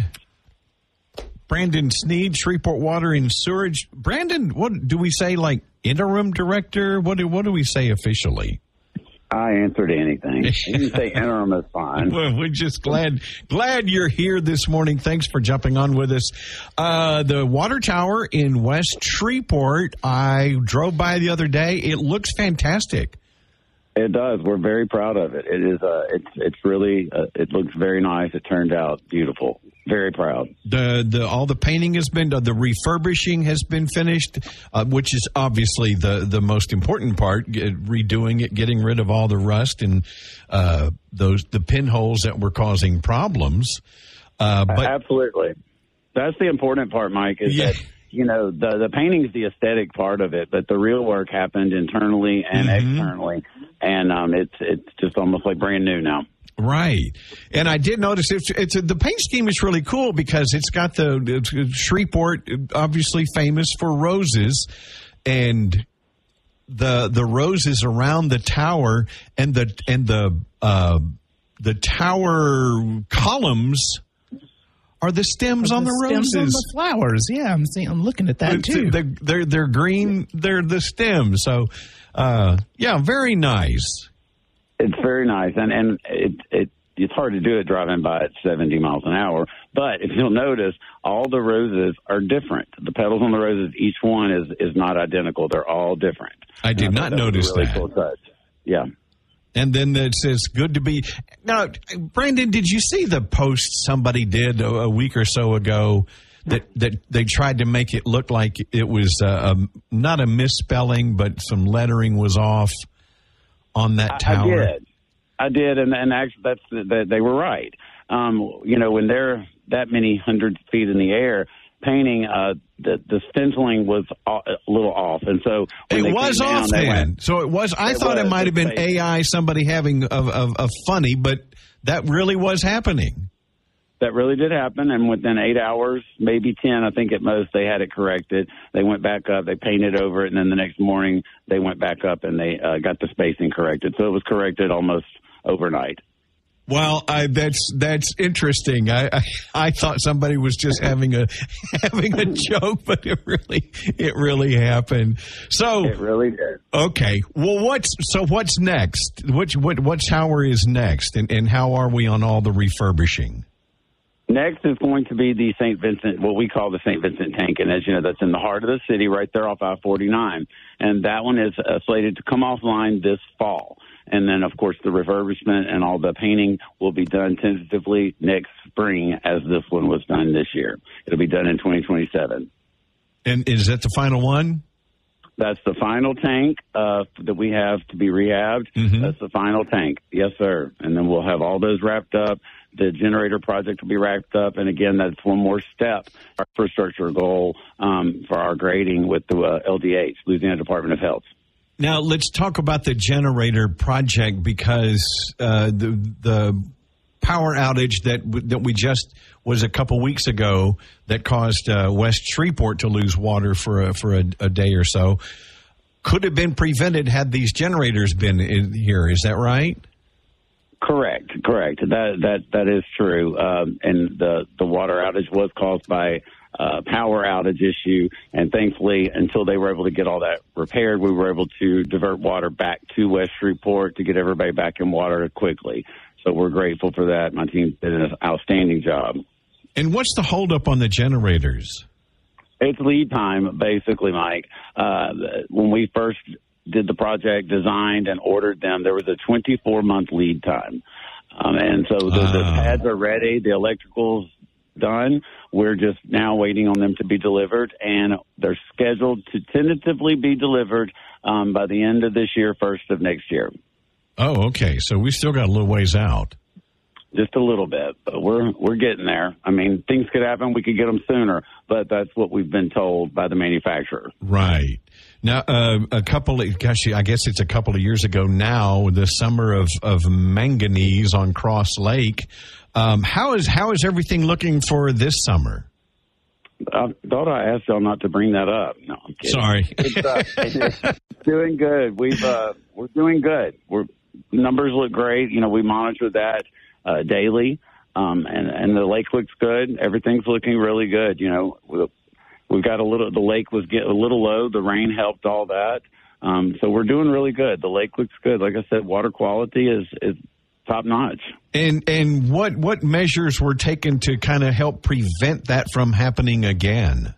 Brandon Sneed, Shreveport Water and Sewerage. Brandon, what do we say, like interim director? What do, what do we say officially? I answer to anything. You can say interim is fine. Well, we're just glad glad you're here this morning. Thanks for jumping on with us. Uh, the water tower in West Shreveport, I drove by the other day. It looks fantastic. It does. We're very proud of it. It is. Uh, it's. It's really. Uh, it looks very nice. It turned out beautiful. Very proud. The the all the painting has been done. The refurbishing has been finished, uh, which is obviously the the most important part. Get, redoing it, getting rid of all the rust and uh, those the pinholes that were causing problems. Uh, but absolutely, that's the important part, Mike. Is yeah. that you know the the painting is the aesthetic part of it, but the real work happened internally and mm-hmm. externally, and um, it's it's just almost like brand new now. Right. And I did notice it's, it's a, the paint scheme is really cool because it's got the it's Shreveport, obviously famous for roses, and the the roses around the tower and the and the uh, the tower columns are the stems are on the the stems roses. On the flowers. Yeah, I'm seeing, I'm looking at that too. They're, they're they're green. They're the stems. So, uh, yeah, very nice. It's very nice, and and it it it's hard to do it driving by at seventy miles an hour. But if you'll notice, all the roses are different. The petals on the roses, each one is is not identical. They're all different. I did not notice really that. Cool touch. Yeah. And then it says, good to be. Now, Brandon, did you see the post somebody did a, a week or so ago that, that they tried to make it look like it was uh, a, not a misspelling, but some lettering was off on that tower? I did. I did, and, and actually that's that they were right. Um, you know, when they're that many hundreds of feet in the air, painting, uh, the, the stenciling was a little off, and so when it they was came off down, then. Went, so it was. I it thought was, it might have been they, A I, somebody having a, a, a funny, but that really was happening. That really did happen, and within eight hours, maybe ten, I think at most, they had it corrected. They went back up, they painted over it, and then the next morning they went back up and they uh, got the spacing corrected. So it was corrected almost overnight. Well, I, that's that's interesting. I, I I thought somebody was just having a having a joke, but it really it really happened. So it really did. Okay. Well, what's so what's next? Which what what tower is next, and and how are we on all the refurbishing? Next is going to be the Saint Vincent, what we call the Saint Vincent tank. And as you know, that's in the heart of the city right there off I forty-nine. And that one is uh, slated to come offline this fall. And then, of course, the refurbishment and all the painting will be done tentatively next spring as this one was done this year. It'll be done in twenty twenty-seven. And is that the final one? That's the final tank uh, that we have to be rehabbed. Mm-hmm. That's the final tank. Yes, sir. And then we'll have all those wrapped up. The generator project will be wrapped up. And, again, that's one more step, our infrastructure goal um, for our grading with the uh, L D H, Louisiana Department of Health. Now, let's talk about the generator project because uh, the the power outage that that we just was a couple weeks ago that caused uh, West Shreveport to lose water for a, for a, a day or so could have been prevented had these generators been in here. Is that right? Correct, correct. That that that is true. Um, and the the water outage was caused by uh, power outage issue, and thankfully, until they were able to get all that repaired, we were able to divert water back to West Shreveport to get everybody back in water quickly. So we're grateful for that. My team did an outstanding job. And what's the holdup on the generators? It's lead time, basically, Mike. Uh, when we first did the project, designed and ordered them, there was a twenty-four month lead time. Um, and so the, the pads are ready, the electrical's done. We're just now waiting on them to be delivered, and they're scheduled to tentatively be delivered um, by the end of this year, first of next year. Oh, okay. So we still got a little ways out. Just a little bit, but we're we're getting there. I mean, things could happen. We could get them sooner, but that's what we've been told by the manufacturer. Right. Now, uh, a couple of, gosh, I guess it's a couple of years ago now, the summer of, of manganese on Cross Lake. Um, how is how is everything looking for this summer? I thought I asked y'all not to bring that up. No, I'm kidding. Sorry. It's, uh, it's doing good. We've uh, we're doing good. We're numbers look great. You know, we monitor that uh, daily, um, and and the lake looks good. Everything's looking really good. You know, we've, we've got a little. The lake was get a little low. The rain helped all that. Um, so we're doing really good. The lake looks good. Like I said, water quality is is top notch. And and what what measures were taken to kind of help prevent that from happening again?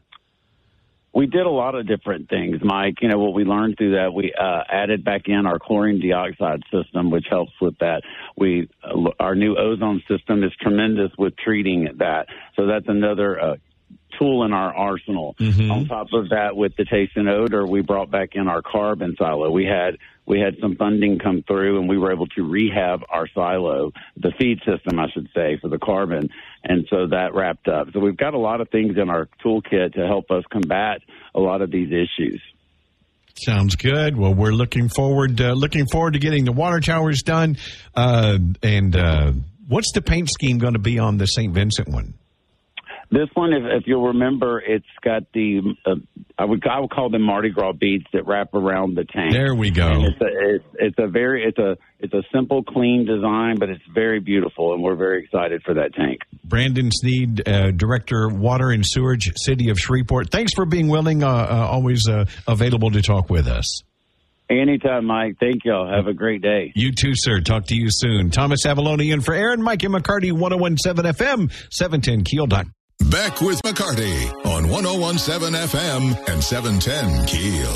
We did a lot of different things, Mike. You know, what we learned through that, we uh, added back in our chlorine dioxide system, which helps with that. We uh, our new ozone system is tremendous with treating that. So that's another uh, tool in our arsenal. Mm-hmm. On top of that, with the taste and odor, we brought back in our carbon silo. We had we had some funding come through, and we were able to rehab our silo, the feed system, I should say, for the carbon. And so that wrapped up. So we've got a lot of things in our toolkit to help us combat a lot of these issues. Sounds good. Well, we're looking forward uh, looking forward to getting the water towers done. Uh, and uh, what's the paint scheme going to be on the Saint Vincent one? This one, if, if you'll remember, it's got the uh, I would I would call them Mardi Gras beads that wrap around the tank. There we go. And it's a it's, it's a very it's a it's a simple, clean design, but it's very beautiful, and we're very excited for that tank. Brandon Sneed, uh, Director, Water and Sewerage, City of Shreveport. Thanks for being willing, uh, uh, always uh, available to talk with us. Anytime, Mike. Thank y'all. Have a great day. You too, sir. Talk to you soon. Thomas Avalone in for Aaron, Mike and McCarty, one oh one seven F M, seven ten Keel. Back with McCarty on one oh one seven F M and seven ten Keel.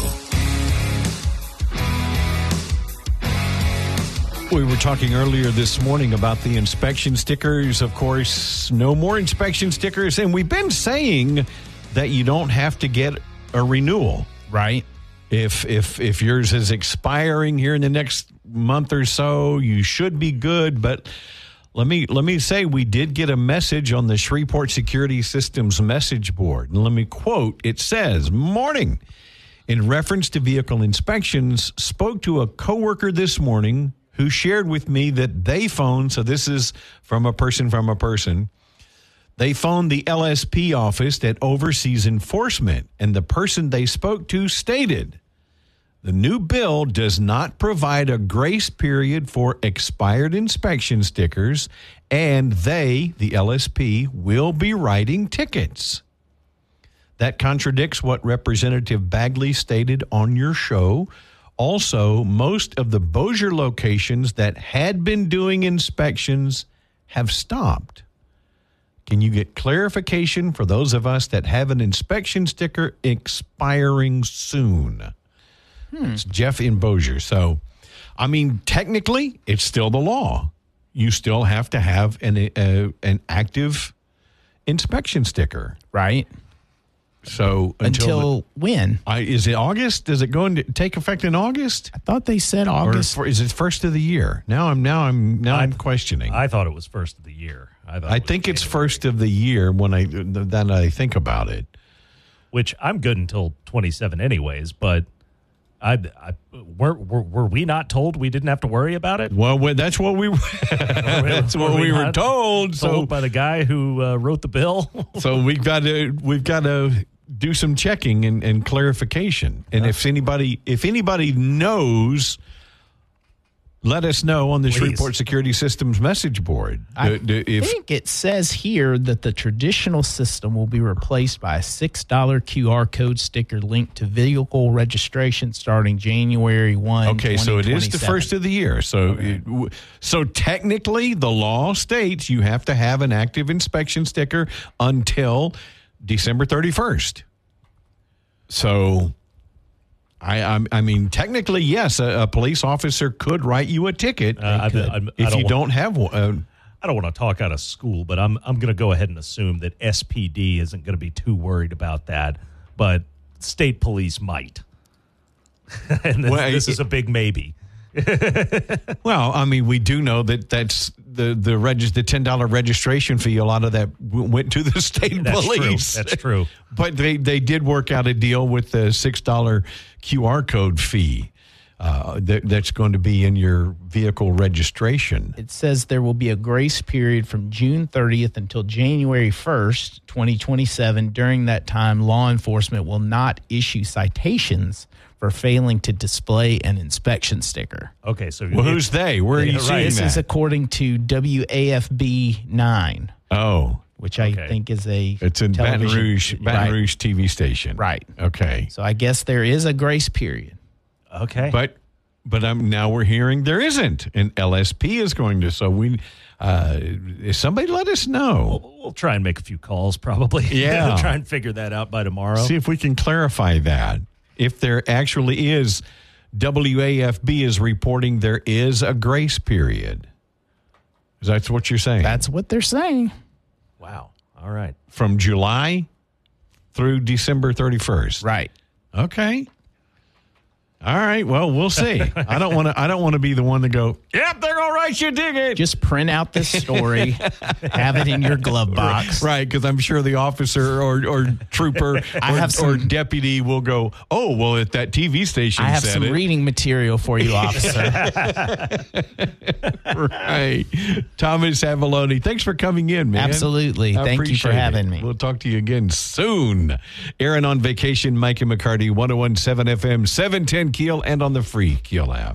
We were talking earlier this morning about the inspection stickers. Of course, no more inspection stickers. And we've been saying that you don't have to get a renewal. Right. If if if yours is expiring here in the next month or so, you should be good. But let me let me say we did get a message on the Shreveport Security Systems message board. And let me quote, it says, "Morning. In reference to vehicle inspections, spoke to a coworker this morning who shared with me that they phoned," so this is from a person from a person, "they phoned the L S P office that oversees enforcement, and the person they spoke to stated the new bill does not provide a grace period for expired inspection stickers, and they, the L S P, will be writing tickets." That contradicts what Representative Bagley stated on your show. Also, most of the Bossier locations that had been doing inspections have stopped. Can you get clarification for those of us that have an inspection sticker expiring soon? Hmm. It's Jeff in Bossier. So, I mean, technically, it's still the law. You still have to have an uh, an active inspection sticker. Right. So until, until the, when? I, is it August? Does it go into take effect in August? I thought they said August. Or for, is it first of the year? Now I'm now I'm now I, I'm questioning. I thought it was first of the year. I, thought I it think it's first of the year when I then I think about it. Which I'm good until twenty-seven anyways, but I, I were, were were we not told we didn't have to worry about it? Well, we- that's what we that's what Were we were not told. So Told by the guy who uh, wrote the bill. so we've got to we've got to do some checking and, and clarification. And if anybody if anybody knows, let us know on the Please. Shreveport Security Systems message board. I Do- do- if think it says here that the traditional system will be replaced by a six dollar Q R code sticker linked to vehicle registration starting January first. Okay, so it is the first of the year. So, it, w- so technically, the law states you have to have an active inspection sticker until December thirty-first. So, I, I, I mean, technically, yes, a, a police officer could write you a ticket Uh, I- I- I if don't you want- don't have one. Uh, I don't want to talk out of school, but I'm I'm going to go ahead and assume that S P D isn't going to be too worried about that, but state police might. And this, Well, this it- is a big maybe. Well, I mean, we do know that that's the the regis- the ten dollar registration fee. A lot of that w- went to the state That's true. police. That's true. But they they did work out a deal with the six dollar Q R code fee uh, that, that's going to be in your vehicle registration. It says there will be a grace period from June thirtieth until January first, twenty twenty-seven. During that time, law enforcement will not issue citations for failing to display an inspection sticker. Okay, so Well, who's they? Where are you Yeah, right. seeing This that? is according to W A F B nine, oh, which I Okay. think is a it's in Baton television- Rouge, Baton right. Rouge T V station. Right. Okay. So I guess there is a grace period. Okay. But but um, now we're hearing there isn't, and L S P is going to. So we, uh, somebody let us know. We'll, we'll try and make a few calls probably. Yeah. Try and figure that out by tomorrow. See if we can clarify that. If there actually is, W A F B is reporting there is a grace period. Is that what you're saying? That's what they're saying. Wow. All right. From July through December thirty-first. Right. Okay. All right. Well, we'll see. I don't want to. I don't want to be the one to go. Yep, they're gonna write you a ticket. Just print out this story, have it in your glove box. Right, because I'm sure the officer or, or trooper or, I have some- or deputy will go, oh, well, at that T V station I have said some it. reading material for you, officer. Right. Thomas Avalone, thanks for coming in, man. Absolutely. I Thank you for appreciate having it. me. We'll talk to you again soon. Aaron on vacation, Mike and McCarty, one oh one point seven F M, seven ten Keel, and on the free Keel app.